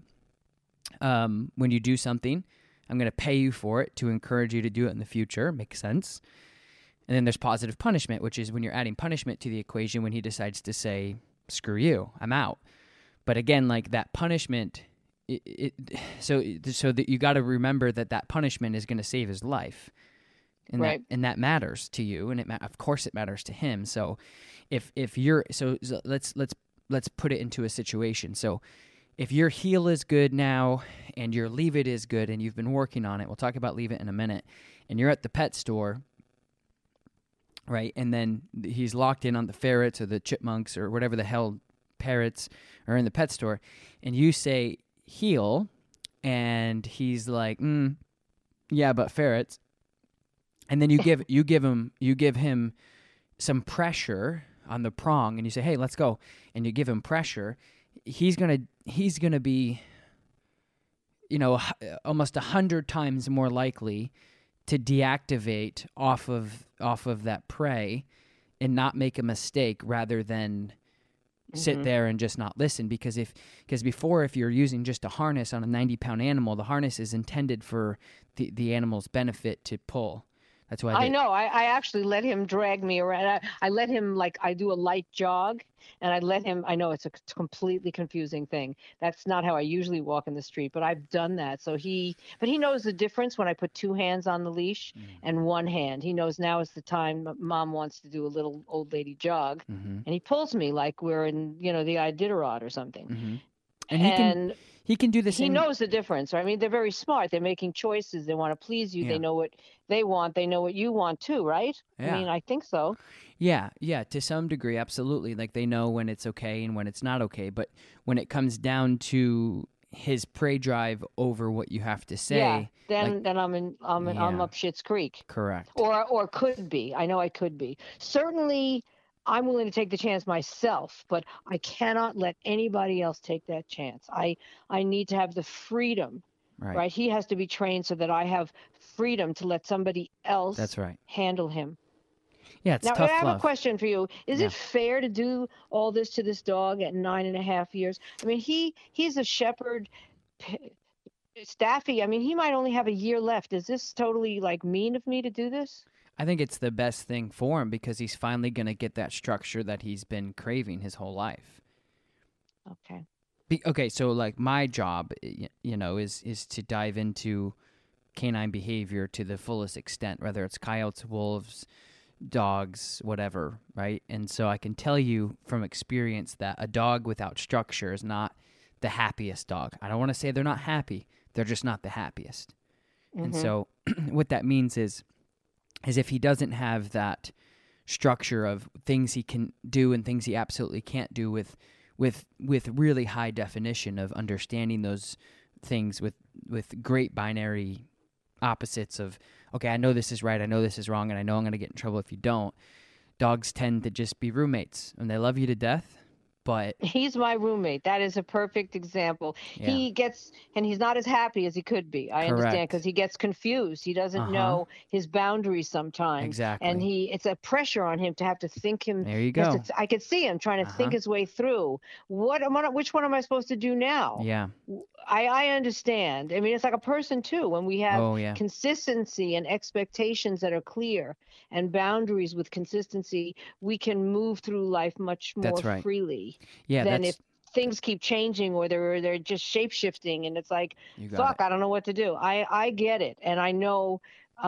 when you do something, I'm going to pay you for it to encourage you to do it in the future. Makes sense. And then there's positive punishment, which is when you're adding punishment to the equation when he decides to say, screw you, I'm out. But again, like that punishment, so that you got to remember that punishment is going to save his life. And Right. that matters to you, and of course it matters to him. So if you're so let's put it into a situation. So if your heel is good now and your leave it is good and you've been working on it, we'll talk about leave it in a minute, and you're at the pet store, right? And then he's locked in on the ferrets or the chipmunks or whatever the hell parrots are in the pet store, and you say heel, and he's like, yeah, but ferrets. And then you give him some pressure on the prong, and you say, hey, let's go, and you give him pressure. He's gonna be, almost 100 times more likely to deactivate off of that prey and not make a mistake, rather than sit there and just not listen. Because before, if you're using just a harness on a 90-pound animal, the harness is intended for the animal's benefit to pull. That's why I know. I actually let him drag me around. I let him, like, I do a light jog and I let him, I know it's a completely confusing thing. That's not how I usually walk in the street, but I've done that. But he knows the difference when I put two hands on the leash and one hand. He knows now is the time mom wants to do a little old lady jog. Mm-hmm. And he pulls me like we're in, the Iditarod or something. Mm-hmm. And he can do the same. He knows the difference, right? I mean, they're very smart. They're making choices. They want to please you. Yeah. They know what they want. They know what you want too, right? Yeah. I mean, I think so. Yeah, to some degree, absolutely. Like they know when it's okay and when it's not okay. But when it comes down to his prey drive over what you have to say, then I'm up Schitt's Creek. Correct. Or could be. I know I could be. Certainly, I'm willing to take the chance myself, but I cannot let anybody else take that chance. I need to have the freedom, right? He has to be trained so that I have freedom to let somebody else That's right. handle him. Yeah, it's now, tough I have love. a question for you. Is it fair to do all this to this dog at 9.5 years? I mean, he's a shepherd Staffy. I mean, he might only have a year left. Is this totally like mean of me to do this? I think it's the best thing for him because he's finally going to get that structure that he's been craving his whole life. Okay. Okay, so like my job, is to dive into canine behavior to the fullest extent, whether it's coyotes, wolves, dogs, whatever, right? And so I can tell you from experience that a dog without structure is not the happiest dog. I don't want to say they're not happy. They're just not the happiest. Mm-hmm. And so what that means is if he doesn't have that structure of things he can do and things he absolutely can't do with really high definition of understanding those things with great binary opposites of, okay, I know this is right, I know this is wrong, and I know I'm going to get in trouble if you don't. Dogs tend to just be roommates, and they love you to death, but he's my roommate. That is a perfect example. Yeah. He's not as happy as he could be. I understand, because he gets confused. He doesn't know his boundaries sometimes. Exactly. And it's a pressure on him to have to think him. There you go. I could see him trying to think his way through. Which one am I supposed to do now? Yeah. I understand. I mean, it's like a person too. When we have consistency and expectations that are clear and boundaries with consistency, we can move through life much more freely. Yeah, than if things keep changing or they're just shape shifting and it's like, fuck, I don't know what to do. I get it, and I know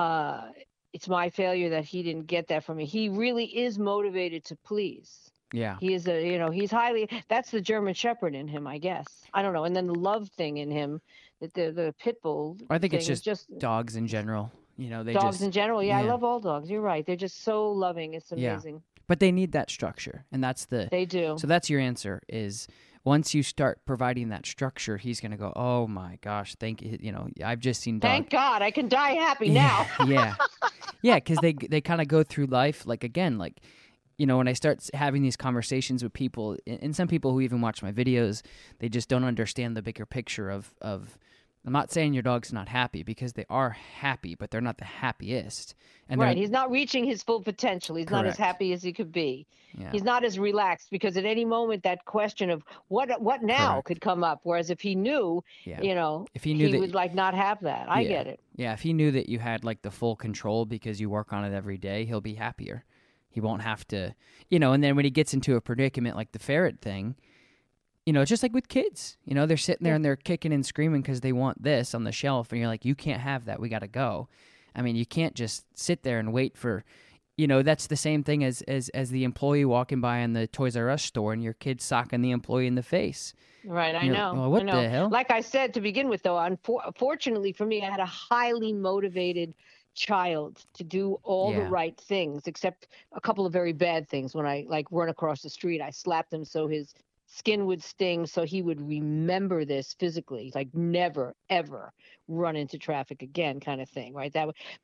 it's my failure that he didn't get that from me. He really is motivated to please. Yeah. He is he's highly, that's the German Shepherd in him, I guess. I don't know. And then the love thing in him, the pit bull. I think it's just dogs in general. Dogs in general. Yeah, I love all dogs. You're right. They're just so loving. It's amazing. Yeah. But they need that structure, and they do. So that's your answer is once you start providing that structure, he's going to go, oh my gosh, thank you. I've just seen dogs. Thank God I can die happy now. Yeah. Because they kind of go through life when I start having these conversations with people, and some people who even watch my videos, they just don't understand the bigger picture of I'm not saying your dog's not happy, because they are happy, but they're not the happiest. And right, he's not reaching his full potential. He's not as happy as he could be. Yeah. He's not as relaxed, because at any moment that question of what now could come up. Whereas if he knew, if he knew, he would not have that. I get it. Yeah, if he knew that you had the full control because you work on it every day, he'll be happier. He won't have to, and then when he gets into a predicament like the ferret thing, it's just like with kids, they're sitting there and they're kicking and screaming because they want this on the shelf. And you're like, you can't have that. We got to go. I mean, you can't just sit there and wait for, that's the same thing as the employee walking by in the Toys R Us store and your kid socking the employee in the face. Right. I know. Well, what the hell? Like I said, to begin with, though, unfortunately for me, I had a highly motivated child to do all the right things, except a couple of very bad things. When I run across the street, I slapped him so his skin would sting, so he would remember this physically, never ever run into traffic again, kind of thing, right?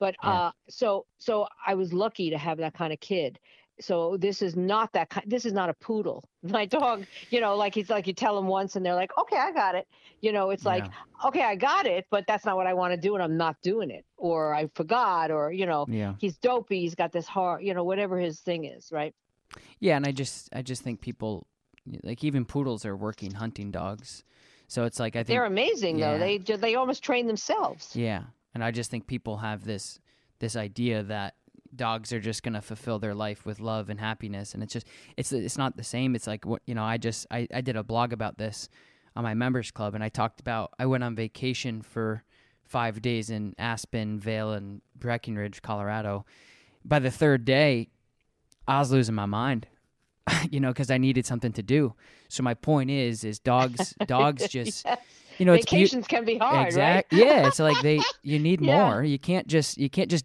So I was lucky to have that kind of kid. So this is not this is not a poodle. My dog, he's you tell him once and they're like, okay, I got it. It's okay, I got it, but that's not what I want to do, and I'm not doing it, or I forgot, or he's dopey, he's got this heart, whatever his thing is, right? Yeah, and I just think people, even poodles are working hunting dogs, so it's I think they're amazing though. They almost train themselves. Yeah, and I just think people have this this idea that dogs are just going to fulfill their life with love and happiness. And it's not the same. It's like, what, I did a blog about this on my members club, and I talked about, I went on vacation for 5 days in Aspen, Vail, and Breckenridge, Colorado. By the third day, I was losing my mind, because I needed something to do. So my point is dogs just, Yes. it's Vacations can be hard, right? Yeah, it's like you need more. You can't just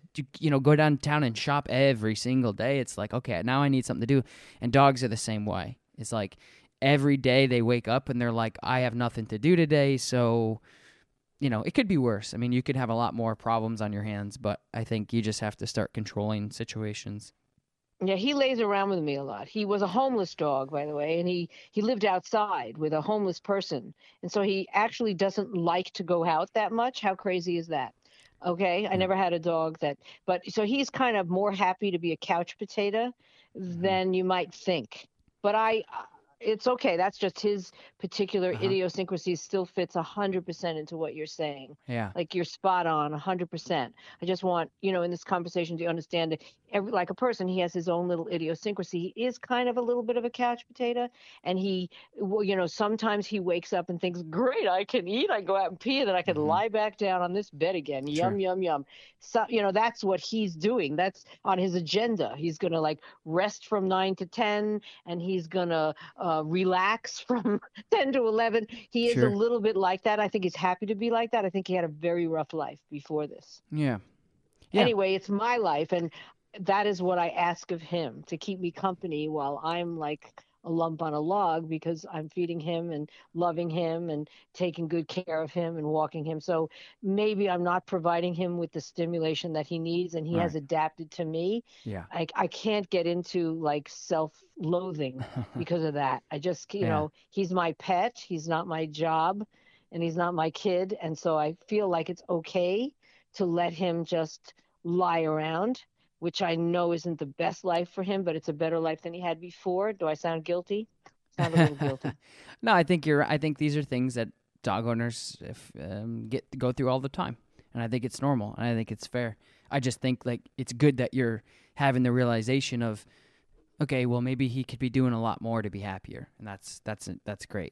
go downtown and shop every single day. It's like, okay, now I need something to do. And dogs are the same way. It's like every day they wake up and they're like, I have nothing to do today, so it could be worse. I mean, you could have a lot more problems on your hands, but I think you just have to start controlling situations. Yeah, he lays around with me a lot. He was a homeless dog, by the way, and he lived outside with a homeless person. And so he actually doesn't like to go out that much. How crazy is that? Okay, I never had a dog but so he's kind of more happy to be a couch potato than you might think. But it's okay. That's just his particular idiosyncrasy. Still fits 100% into what you're saying. Yeah. Like you're spot on 100%. I just want, in this conversation to understand that like a person, he has his own little idiosyncrasy. He is kind of a little bit of a couch potato. And sometimes he wakes up and thinks, great, I can eat. I go out and pee, and then I can lie back down on this bed again. Sure. Yum, yum, yum. So, that's what he's doing. That's on his agenda. He's going to like rest from 9 to 10, and he's going to relax from 10 to 11. He is Sure. a little bit like that. I think he's happy to be like that. I think he had a very rough life before this. Yeah. Anyway, it's my life, and that is what I ask of him, to keep me company while I'm like a lump on a log, because I'm feeding him and loving him and taking good care of him and walking him. So maybe I'm not providing him with the stimulation that he needs, and he has adapted to me. Yeah. I can't get into like self-loathing because of that. I just, he's my pet. He's not my job, and he's not my kid. And so I feel like it's okay to let him just lie around, which I know isn't the best life for him, but it's a better life than he had before. Do I sound guilty? Sound a little guilty. No, I think these are things that dog owners go through all the time, and I think it's normal, and I think it's fair. I just think like it's good that you're having the realization of, okay, well maybe he could be doing a lot more to be happier, and that's great.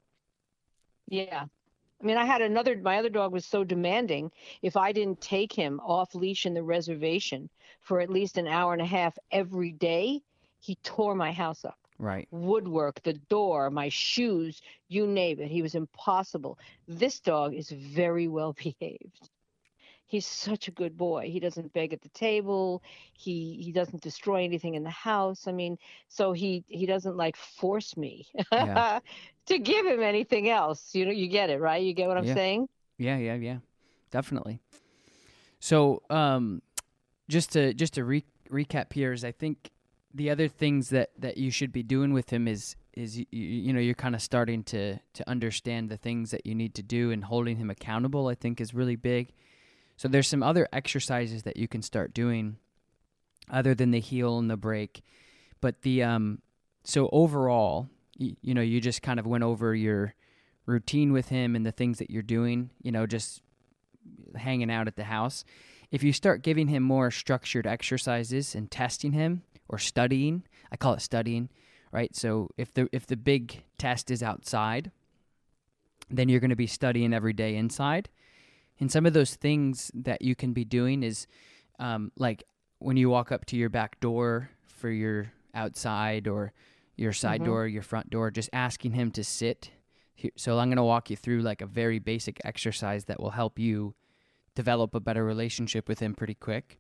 Yeah. I mean, my other dog was so demanding. If I didn't take him off leash in the reservation for at least an hour and a half every day, he tore my house up. Right. Woodwork, the door, my shoes, you name it. He was impossible. This dog is very well behaved. He's such a good boy. He doesn't beg at the table. He doesn't destroy anything in the house. I mean, so he doesn't like force me to give him anything else. You get it, right? You get what I'm saying? Yeah. Definitely. So, just to recap here is I think the other things that you should be doing with him is you're kind of starting to understand the things that you need to do, and holding him accountable, I think, is really big. So there's some other exercises that you can start doing other than the heel and the break. But so overall, you just kind of went over your routine with him and the things that you're doing, just hanging out at the house. If you start giving him more structured exercises and testing him or studying, I call it studying, right? So if the big test is outside, then you're going to be studying every day inside. And some of those things that you can be doing is like when you walk up to your back door for your outside or your side door, your front door, just asking him to sit. So I'm going to walk you through like a very basic exercise that will help you develop a better relationship with him pretty quick.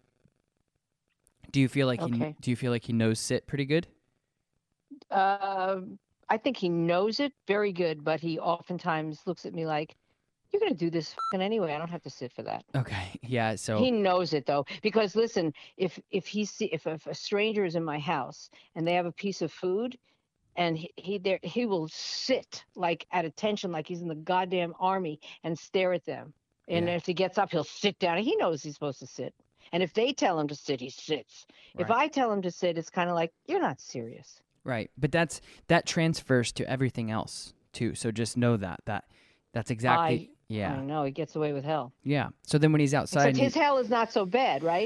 Do you feel like he knows sit pretty good? I think he knows it very good, but he oftentimes looks at me like, you're going to do this anyway. I don't have to sit for that. Okay. Yeah. So he knows it though, because listen, if a stranger is in my house and they have a piece of food, and he will sit like at attention, like he's in the goddamn army, and stare at them. And if he gets up, he'll sit down. He knows he's supposed to sit. And if they tell him to sit, he sits. Right. If I tell him to sit, it's kind of like, you're not serious. Right. But that transfers to everything else too. So just know that's exactly. I know, he gets away with hell. Yeah. So then when he's outside... Except his hell is not so bad, right?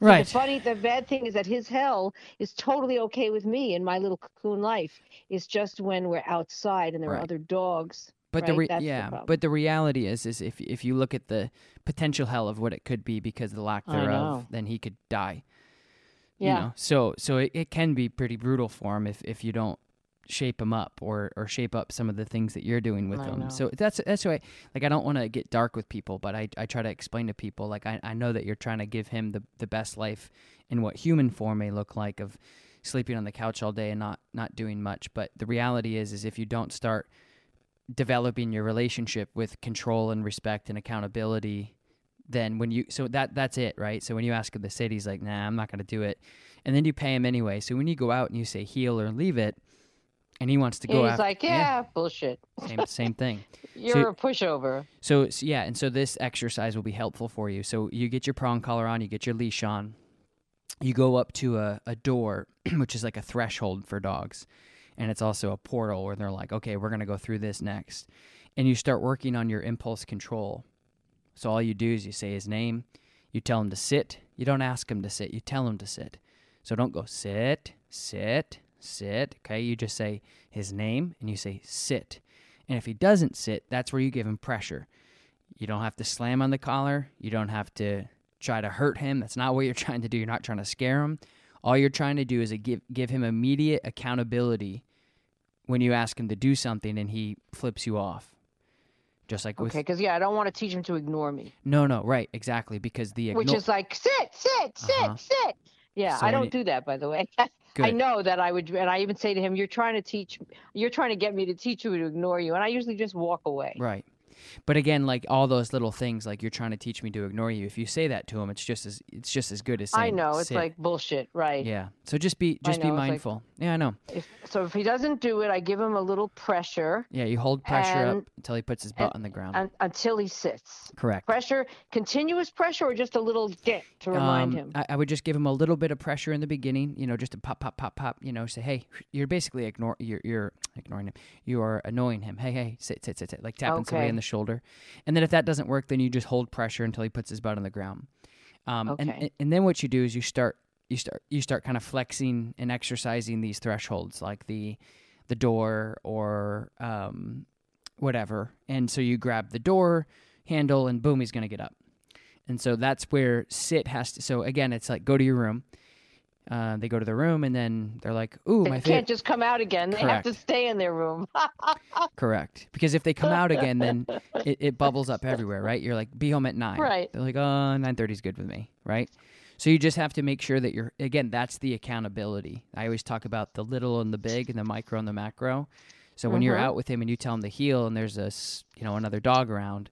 Right. The bad thing is that his hell is totally okay with me in my little cocoon life. It's just when we're outside and there are Right. other dogs, But right? That's the problem. the reality is if you look at the potential hell of what it could be because of the lack I thereof, know. then he could die. Yeah. You know, so it can be pretty brutal for him if you don't shape him up or shape up some of the things that you're doing with I him. know. So that's why, like, I don't want to get dark with people, but I try to explain to people, like, I know that you're trying to give him the best life in what human form may look like, of sleeping on the couch all day and not doing much. But the reality is if you don't start developing your relationship with control and respect and accountability, then that's it, right? So when you ask him to sit, he's like, nah, I'm not going to do it. And then you pay him anyway. So when you go out and you say heal or leave it, and he wants to go He's after, like, yeah, bullshit. same thing. You're a pushover. So this exercise will be helpful for you. So you get your prong collar on, you get your leash on, you go up to a door, which is like a threshold for dogs. And it's also a portal where they're like, okay, we're going to go through this next. And you start working on your impulse control. So all you do is you say his name, you tell him to sit. You don't ask him to sit, you tell him to sit. So don't go sit, sit, sit, okay? You just say his name and you say sit. And if he doesn't sit, that's where you give him pressure. You don't have to slam on the collar. You don't have to try to hurt him. That's not what you're trying to do. You're not trying to scare him. All you're trying to do is give him immediate accountability when you ask him to do something and he flips you off. Just like with... Okay, because, I don't want to teach him to ignore me. No, right, exactly, because which is like, sit, sit. Yeah, So I don't do that, by the way. Good. I know that I would, and I even say to him, you're trying to get me to teach you to ignore you, and I usually just walk away. Right. But again, like all those little things, like you're trying to teach me to ignore you. If you say that to him, it's just as good as saying, I know, it's sit. like bullshit, right? Yeah. So just be mindful. Like, yeah, I know. If he doesn't do it, I give him a little pressure. Yeah, you hold pressure up until he puts his butt on the ground. Until he sits. Correct. Pressure, continuous pressure, or just a little get to remind him? I would just give him a little bit of pressure in the beginning, just a pop, pop, pop, pop, say, hey, you're basically you're ignoring him. You are annoying him. Hey, sit, like tapping somebody on the shoulder. And then if that doesn't work, then you just hold pressure until he puts his butt on the ground. And then what you do is you start kind of flexing and exercising these thresholds, like the door or whatever. And so you grab the door handle and boom, he's going to get up. And so that's where sit has to. So again, it's like go to your room. They go to the room and then they're like, ooh, they can't just come out again. They have to stay in their room. Correct. Because if they come out again, then it bubbles up everywhere, right? You're like, be home at 9. Right. They're like, 9:30 is good with me, right? So you just have to make sure that that's the accountability. I always talk about the little and the big and the micro and the macro. So when you're out with him and you tell him to heel and there's another dog around,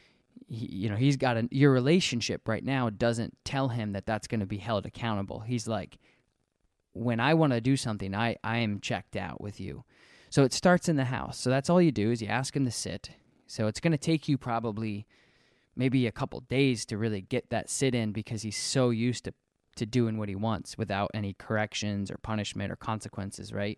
he's got your relationship right now doesn't tell him that that's going to be held accountable. He's like, when I want to do something, I am checked out with you. So it starts in the house. So that's all you do is you ask him to sit. So it's going to take you probably maybe a couple days to really get that sit in because he's so used to doing what he wants without any corrections or punishment or consequences, right?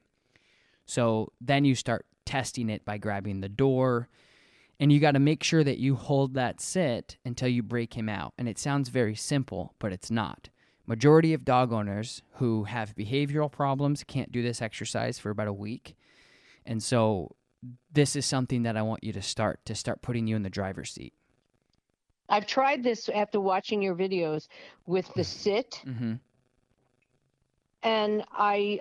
So then you start testing it by grabbing the door, and you got to make sure that you hold that sit until you break him out. And it sounds very simple, but it's not. Majority of dog owners who have behavioral problems can't do this exercise for about a week. And so this is something that I want you to start putting you in the driver's seat. I've tried this after watching your videos with the sit. Mm-hmm. And I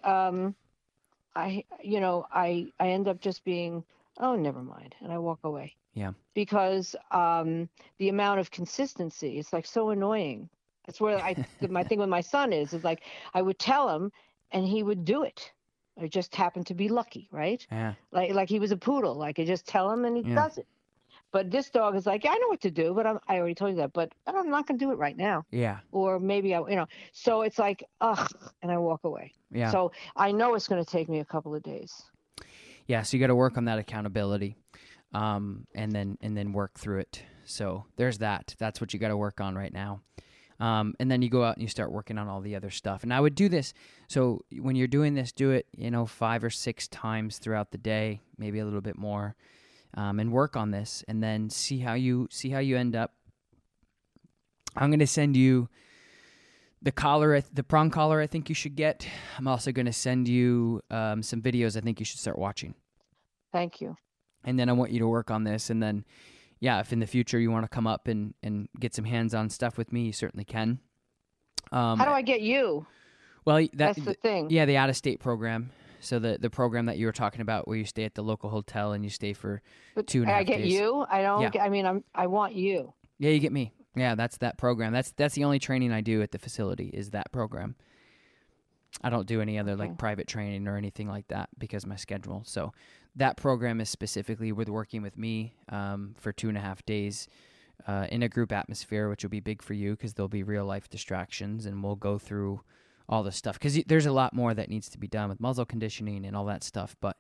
end up just being, oh, never mind. And I walk away. Yeah. Because the amount of consistency, it's like so annoying. That's where my thing with my son is like I would tell him and he would do it. I just happened to be lucky, right? Yeah. Like he was a poodle. Like I just tell him and he does it. But this dog is like, yeah, I know what to do, but I already told you that, but I'm not going to do it right now. Yeah. Or maybe so it's like, ugh, and I walk away. Yeah. So I know it's going to take me a couple of days. Yeah. So you got to work on that accountability, and then work through it. So there's that. That's what you got to work on right now. And then you go out and you start working on all the other stuff. And I would do this. So when you're doing this, do it, 5 or 6 times throughout the day, maybe a little bit more, and work on this and then see how you end up. I'm going to send you The collar, the prong collar, I think you should get. I'm also going to send you some videos I think you should start watching. Thank you. And then I want you to work on this. And then, yeah, if in the future you want to come up and get some hands-on stuff with me, you certainly can. How do I get you? Well, That's the thing. Yeah, the out-of-state program. So the program that you were talking about, where you stay at the local hotel and you stay for 2.5 days. I get you. I don't. Yeah. I mean, I want you. Yeah, you get me. Yeah, that's that program. That's the only training I do at the facility is that program. I don't do any other like private training or anything like that because of my schedule. So that program is specifically with working with me for 2.5 days in a group atmosphere, which will be big for you because there'll be real life distractions, and we'll go through all the stuff because there's a lot more that needs to be done with muzzle conditioning and all that stuff. But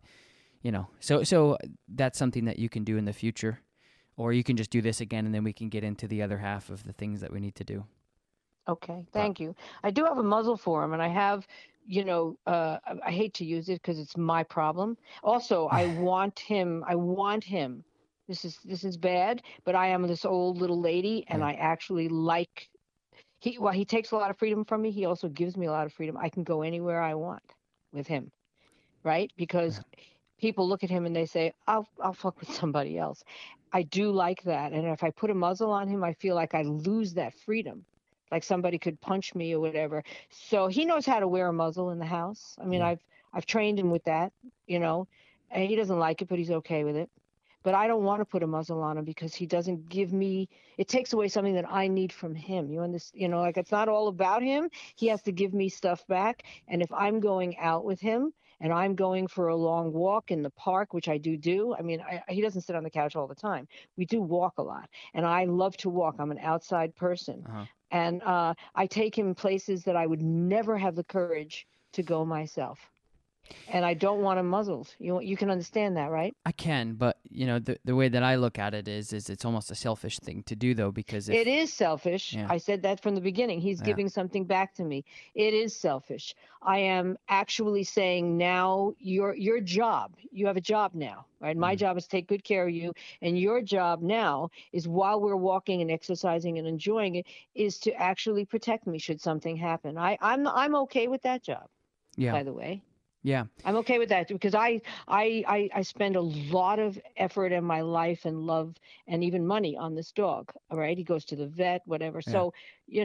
so that's something that you can do in the future. Or you can just do this again, and then we can get into the other half of the things that we need to do. Okay, thank you. I do have a muzzle for him, and I have, I hate to use it because it's my problem. Also, I want him. This is bad, but I am this old little lady, and I actually like. He takes a lot of freedom from me. He also gives me a lot of freedom. I can go anywhere I want with him, right? Because people look at him and they say, "I'll fuck with somebody else." I do like that. And if I put a muzzle on him, I feel like I lose that freedom. Like somebody could punch me or whatever. So he knows how to wear a muzzle in the house. I mean, I've trained him with that, and he doesn't like it, but he's okay with it. But I don't want to put a muzzle on him because he doesn't give me, it takes away something that I need from him. You understand? Like it's not all about him. He has to give me stuff back. And if I'm going out with him, and I'm going for a long walk in the park, which I do. I mean, he doesn't sit on the couch all the time. We do walk a lot, and I love to walk. I'm an outside person. And I take him places that I would never have the courage to go myself. And I don't want him muzzled. You can understand that, right? I can, but the way that I look at it is it's almost a selfish thing to do, though, because it is selfish. Yeah. I said that from the beginning. He's giving something back to me. It is selfish. I am actually saying now your job. You have a job now, right? My job is to take good care of you, and your job now is while we're walking and exercising and enjoying it is to actually protect me should something happen. I'm okay with that job. Yeah. By the way. Yeah, I'm okay with that because I spend a lot of effort in my life and love and even money on this dog. All right, he goes to the vet, whatever. Yeah. So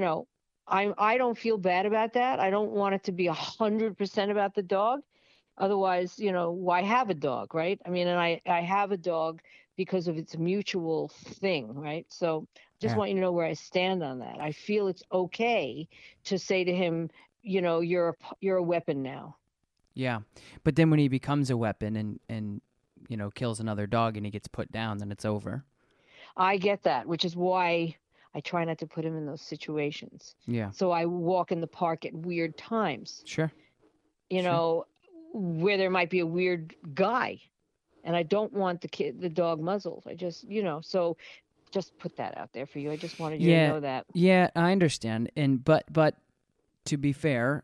I don't feel bad about that. I don't want it to be 100% about the dog. Otherwise, why have a dog, right? I mean, and I have a dog because of its mutual thing, right? So just want you to know where I stand on that. I feel it's okay to say to him, you're a weapon now. Yeah, but then when he becomes a weapon and kills another dog and he gets put down, then it's over. I get that, which is why I try not to put him in those situations. Yeah. So I walk in the park at weird times. Sure. Where there might be a weird guy, and I don't want the dog muzzled. I just, so just put that out there for you. I just wanted you to know that. Yeah, I understand. But to be fair,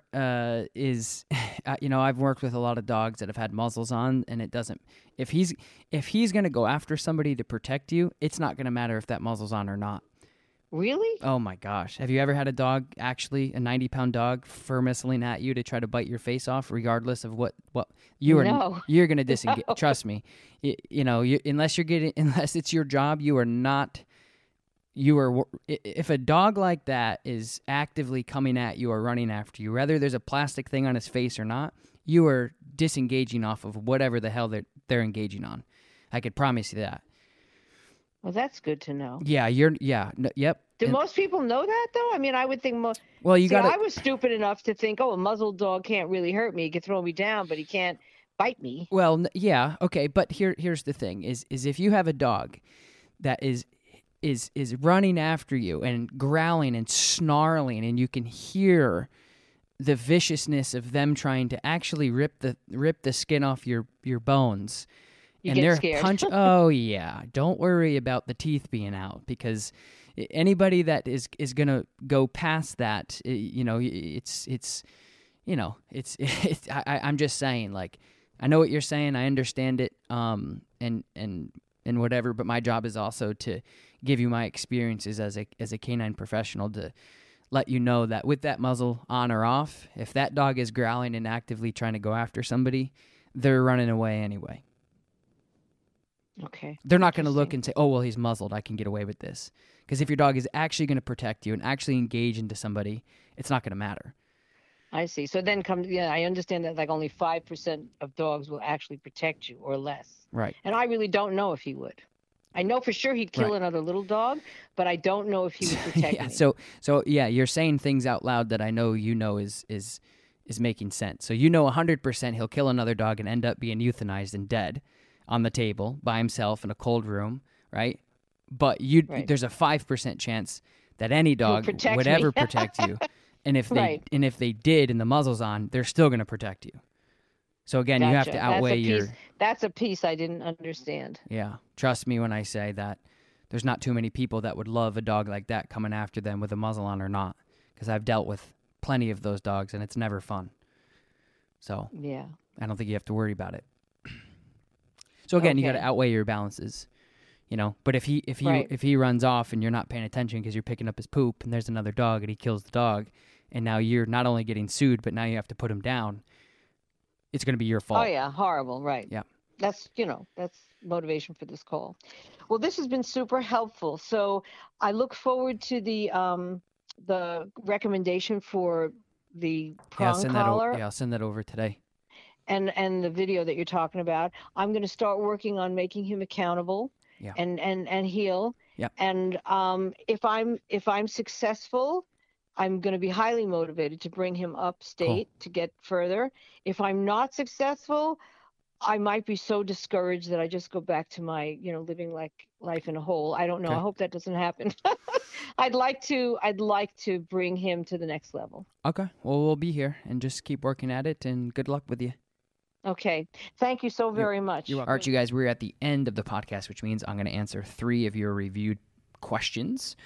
I've worked with a lot of dogs that have had muzzles on, and it doesn't. If he's going to go after somebody to protect you, it's not going to matter if that muzzle's on or not. Really? Oh my gosh! Have you ever had a dog, actually a 90-pound dog, fur whistling at you to try to bite your face off, regardless of what you are? No. You're going to disengage. No. Trust me. Unless it's your job, you are not. If a dog like that is actively coming at you or running after you, whether there's a plastic thing on his face or not, you are disengaging off of whatever the hell they're engaging on. I could promise you that. Well, that's good to know. Yeah, yep. Do most people know that, though? I mean, I would think most. Well, I was stupid enough to think, a muzzled dog can't really hurt me. He can throw me down, but he can't bite me. Well, yeah, okay, but here's the thing: is if you have a dog that is running after you and growling and snarling, and you can hear the viciousness of them trying to actually rip the skin off your bones. You get scared. Oh yeah, don't worry about the teeth being out, because anybody that is gonna go past that, I'm just saying, like, I know what you're saying, I understand it, and whatever, but my job is also to give you my experiences as a canine professional to let you know that with that muzzle on or off, if that dog is growling and actively trying to go after somebody, they're running away anyway. Okay. They're not going to look and say, oh, well, he's muzzled, I can get away with this. Because if your dog is actually going to protect you and actually engage into somebody, it's not going to matter. I see. So then I understand that like only 5% of dogs will actually protect you or less. Right. And I really don't know if he would. I know for sure he'd kill another little dog, but I don't know if he would protect me. So you're saying things out loud that I know is making sense. So 100% he'll kill another dog and end up being euthanized and dead on the table by himself in a cold room, right? But there's a 5% chance that any dog would ever protect you. And if they did and the muzzle's on, they're still going to protect you. So again, you have to outweigh That's a piece I didn't understand. Yeah. Trust me when I say that there's not too many people that would love a dog like that coming after them with a muzzle on or not. Because I've dealt with plenty of those dogs and it's never fun. So yeah, I don't think you have to worry about it. So again, you got to outweigh your balances. But if he runs off and you're not paying attention because you're picking up his poop and there's another dog and he kills the dog, and now you're not only getting sued, but now you have to put him down, it's going to be your fault. Oh yeah, horrible, right. Yeah. That's motivation for this call. Well, this has been super helpful. So I look forward to the recommendation for the prong collar. I'll send that over today. And the video that you're talking about. I'm going to start working on making him accountable. Yeah. And heal. Yeah. And if I'm successful, I'm going to be highly motivated to bring him upstate to get further. If I'm not successful, I might be so discouraged that I just go back to my, living like life in a hole. I don't know. Okay. I hope that doesn't happen. I'd like to bring him to the next level. Okay. Well, we'll be here and just keep working at it, and good luck with you. Okay. Thank you so very much. You're welcome. All right, you guys, we're at the end of the podcast, which means I'm going to answer 3 of your reviewed questions.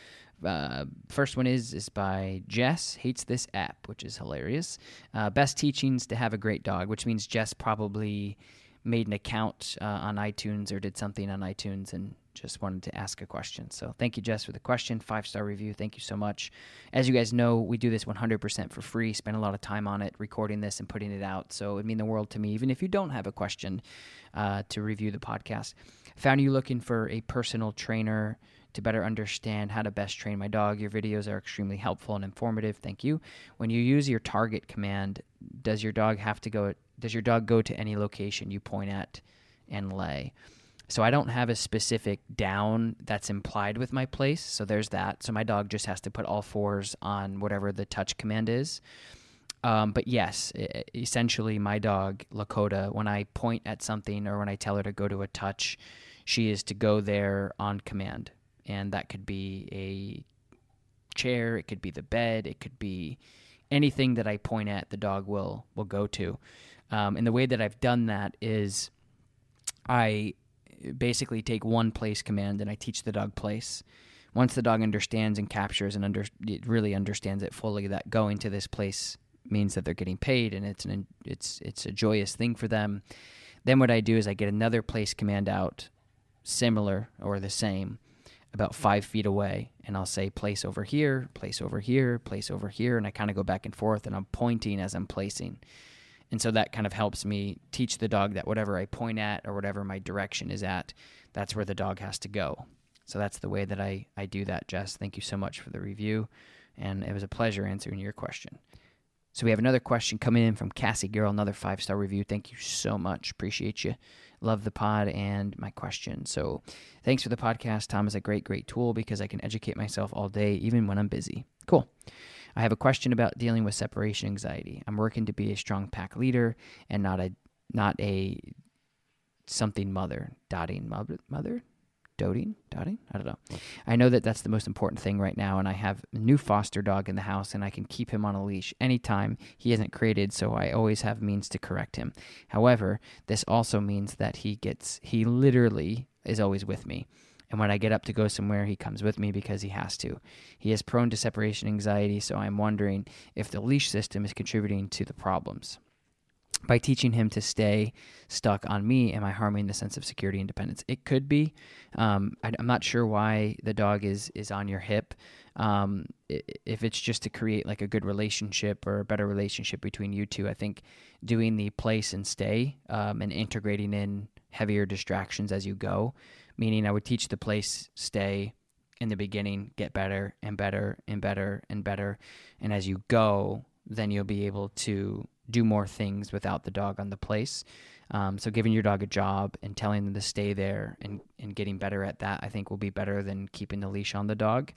First one is by Jess, hates this app, which is hilarious. Best teachings to have a great dog, which means Jess probably made an account on iTunes or did something on iTunes and just wanted to ask a question. So thank you, Jess, for the question. 5-star review. Thank you so much. As you guys know, we do this 100% for free, spend a lot of time on it, recording this and putting it out. So it would mean the world to me, even if you don't have a question to review the podcast. Found you looking for a personal trainer to better understand how to best train my dog. Your videos are extremely helpful and informative. Thank you. When you use your target command, does your dog go to any location you point at and lay? So I don't have a specific down that's implied with my place. So there's that. So my dog just has to put all 4s on whatever the touch command is. But yes, essentially my dog, Lakota, when I point at something or when I tell her to go to a touch, she is to go there on command. And that could be a chair, it could be the bed, it could be anything that I point at, the dog will go to. And the way that I've done that is I basically take one place command and I teach the dog place. Once the dog understands and captures and it really understands it fully, that going to this place means that they're getting paid and it's a joyous thing for them. Then what I do is I get another place command out, similar or the same, about 5 feet away, and I'll say place over here, place over here, place over here, and I kind of go back and forth, and I'm pointing as I'm placing. And so that kind of helps me teach the dog that whatever I point at or whatever my direction is at, that's where the dog has to go. So that's the way that I do that, Jess. Thank you so much for the review, and it was a pleasure answering your question. So we have another question coming in from Cassie Girl, another 5-star review. Thank you so much. Appreciate you. Love the pod and my question. So thanks for the podcast. Tom is a great, great tool because I can educate myself all day, even when I'm busy. Cool. I have a question about dealing with separation anxiety. I'm working to be a strong pack leader and not a something mother. Doting? I don't know. I know that that's the most important thing right now, and I have a new foster dog in the house, and I can keep him on a leash anytime he isn't crated, so I always have means to correct him. However, this also means that he literally is always with me, and when I get up to go somewhere, he comes with me because he has to. He is prone to separation anxiety, so I'm wondering if the leash system is contributing to the problems. by teaching him to stay stuck on me, am I harming the sense of security and independence? It could be. I'm not sure why the dog is on your hip. If it's just to create like a good relationship or a better relationship between you two, I think doing the place and stay and integrating in heavier distractions as you go, meaning I would teach the place, stay in the beginning, get better and better and better and better. And as you go, then you'll be able to do more things without the dog on the place. So giving your dog a job and telling them to stay there and getting better at that, I think will be better than keeping the leash on the dog.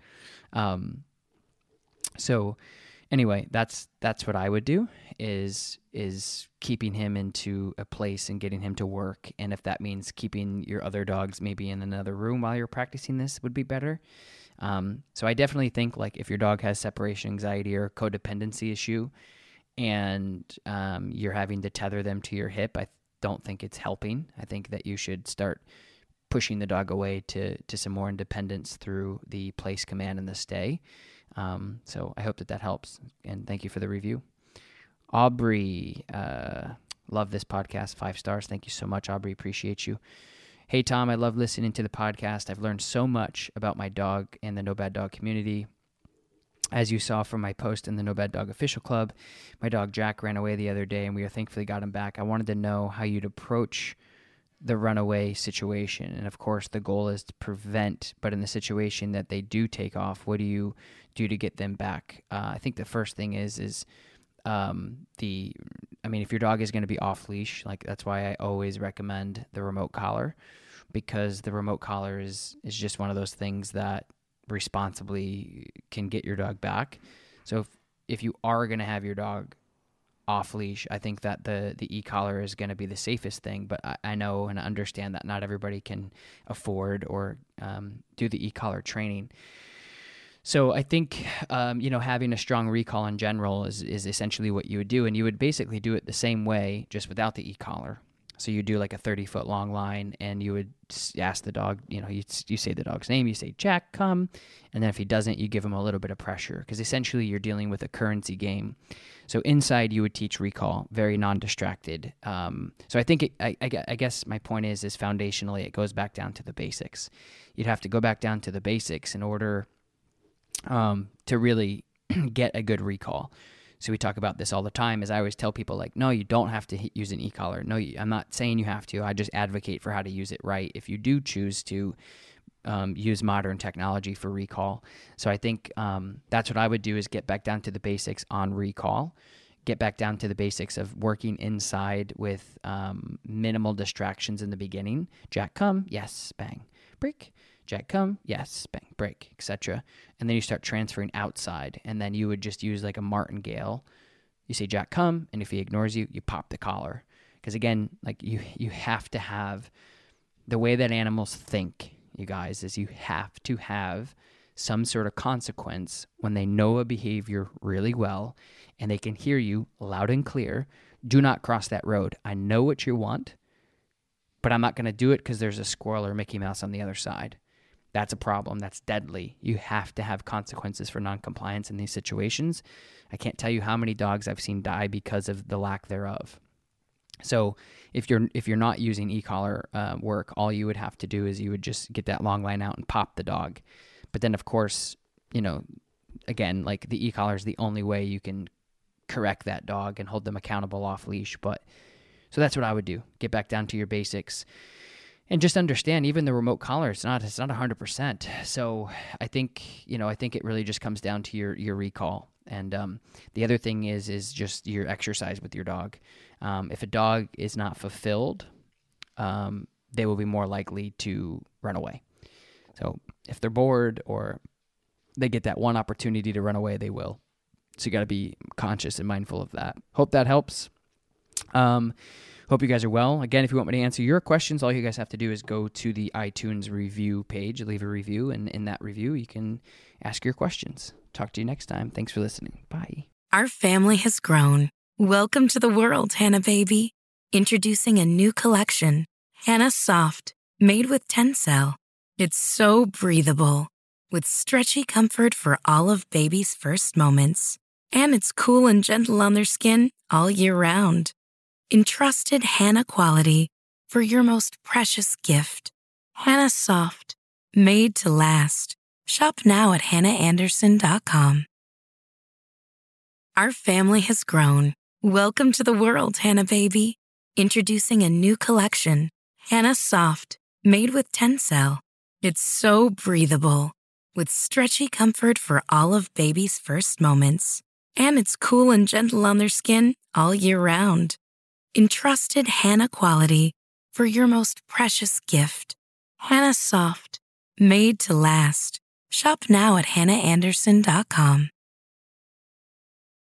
So anyway, that's what I would do is keeping him into a place and getting him to work. And if that means keeping your other dogs maybe in another room while you're practicing this would be better. So I definitely think like if your dog has separation anxiety or codependency issue and you're having to tether them to your hip, I don't think it's helping. I think that you should start pushing the dog away to some more independence through the place command and the stay. So I hope that helps. And thank you for the review. Aubrey, love this podcast, 5 stars. Thank you so much, Aubrey. Appreciate you. Hey, Tom, I love listening to the podcast. I've learned so much about my dog and the No Bad Dog community. As you saw from my post in the No Bad Dog Official Club, my dog Jack ran away the other day, and we thankfully got him back. I wanted to know how you'd approach the runaway situation. And, of course, the goal is to prevent, but in the situation that they do take off, what do you do to get them back? I think the first thing is if your dog is going to be off leash, like that's why I always recommend the remote collar, because the remote collar is just one of those things that responsibly can get your dog back. So if you are going to have your dog off leash, I think that the e-collar is going to be the safest thing, but I know and understand that not everybody can afford or do the e-collar training. So I think, having a strong recall in general is essentially what you would do, and you would basically do it the same way, just without the e-collar. So you do like a 30-foot long line, and you would ask the dog, you say the dog's name, you say, Jack, come. And then if he doesn't, you give him a little bit of pressure, because essentially you're dealing with a currency game. So inside you would teach recall, very non-distracted. So I think, I guess my point is foundationally it goes back down to the basics. You'd have to go back down to the basics in order to really get a good recall. So we talk about this all the time, as I always tell people, like, no, you don't have to use an e-collar. No, I'm not saying you have to. I just advocate for how to use it right if you do choose to use modern technology for recall. So I think that's what I would do, is get back down to the basics on recall, get back down to the basics of working inside with minimal distractions in the beginning. Jack, come. Yes, bang, break. Jack, come. Yes, bang, break, etc. And then you start transferring outside, and then you would just use like a martingale. You say, Jack, come, and if he ignores you, you pop the collar. Because again, like you have to have the way that animals think, you guys, is you have to have some sort of consequence when they know a behavior really well and they can hear you loud and clear. Do not cross that road. I know what you want, but I'm not going to do it because there's a squirrel or Mickey Mouse on the other side. That's a problem. That's deadly. You have to have consequences for noncompliance in these situations. I can't tell you how many dogs I've seen die because of the lack thereof. So if you're not using e-collar work, all you would have to do is you would just get that long line out and pop the dog. But then, of course, again, like the e-collar is the only way you can correct that dog and hold them accountable off leash. But so that's what I would do. Get back down to your basics. And just understand, even the remote collar, it's not 100%. So I think it really just comes down to your recall. And the other thing is just your exercise with your dog. If a dog is not fulfilled, they will be more likely to run away. So if they're bored or they get that one opportunity to run away, they will. So you got to be conscious and mindful of that. Hope that helps. Hope you guys are well. Again, if you want me to answer your questions, all you guys have to do is go to the iTunes review page, leave a review, and in that review, you can ask your questions. Talk to you next time. Thanks for listening. Bye. Our family has grown. Welcome to the world, Hannah baby. Introducing a new collection, Hannah Soft, made with Tencel. It's so breathable, with stretchy comfort for all of baby's first moments. And it's cool and gentle on their skin all year round. Entrusted Hannah quality for your most precious gift. Hannah Soft, made to last. Shop now at hannahanderson.com. Our family has grown. Welcome to the world, Hannah baby. Introducing a new collection, Hannah Soft, made with Tencel. It's so breathable, with stretchy comfort for all of baby's first moments. And it's cool and gentle on their skin all year round. Entrusted Hannah quality for your most precious gift. Hannah Soft, made to last. Shop now at hannahanderson.com.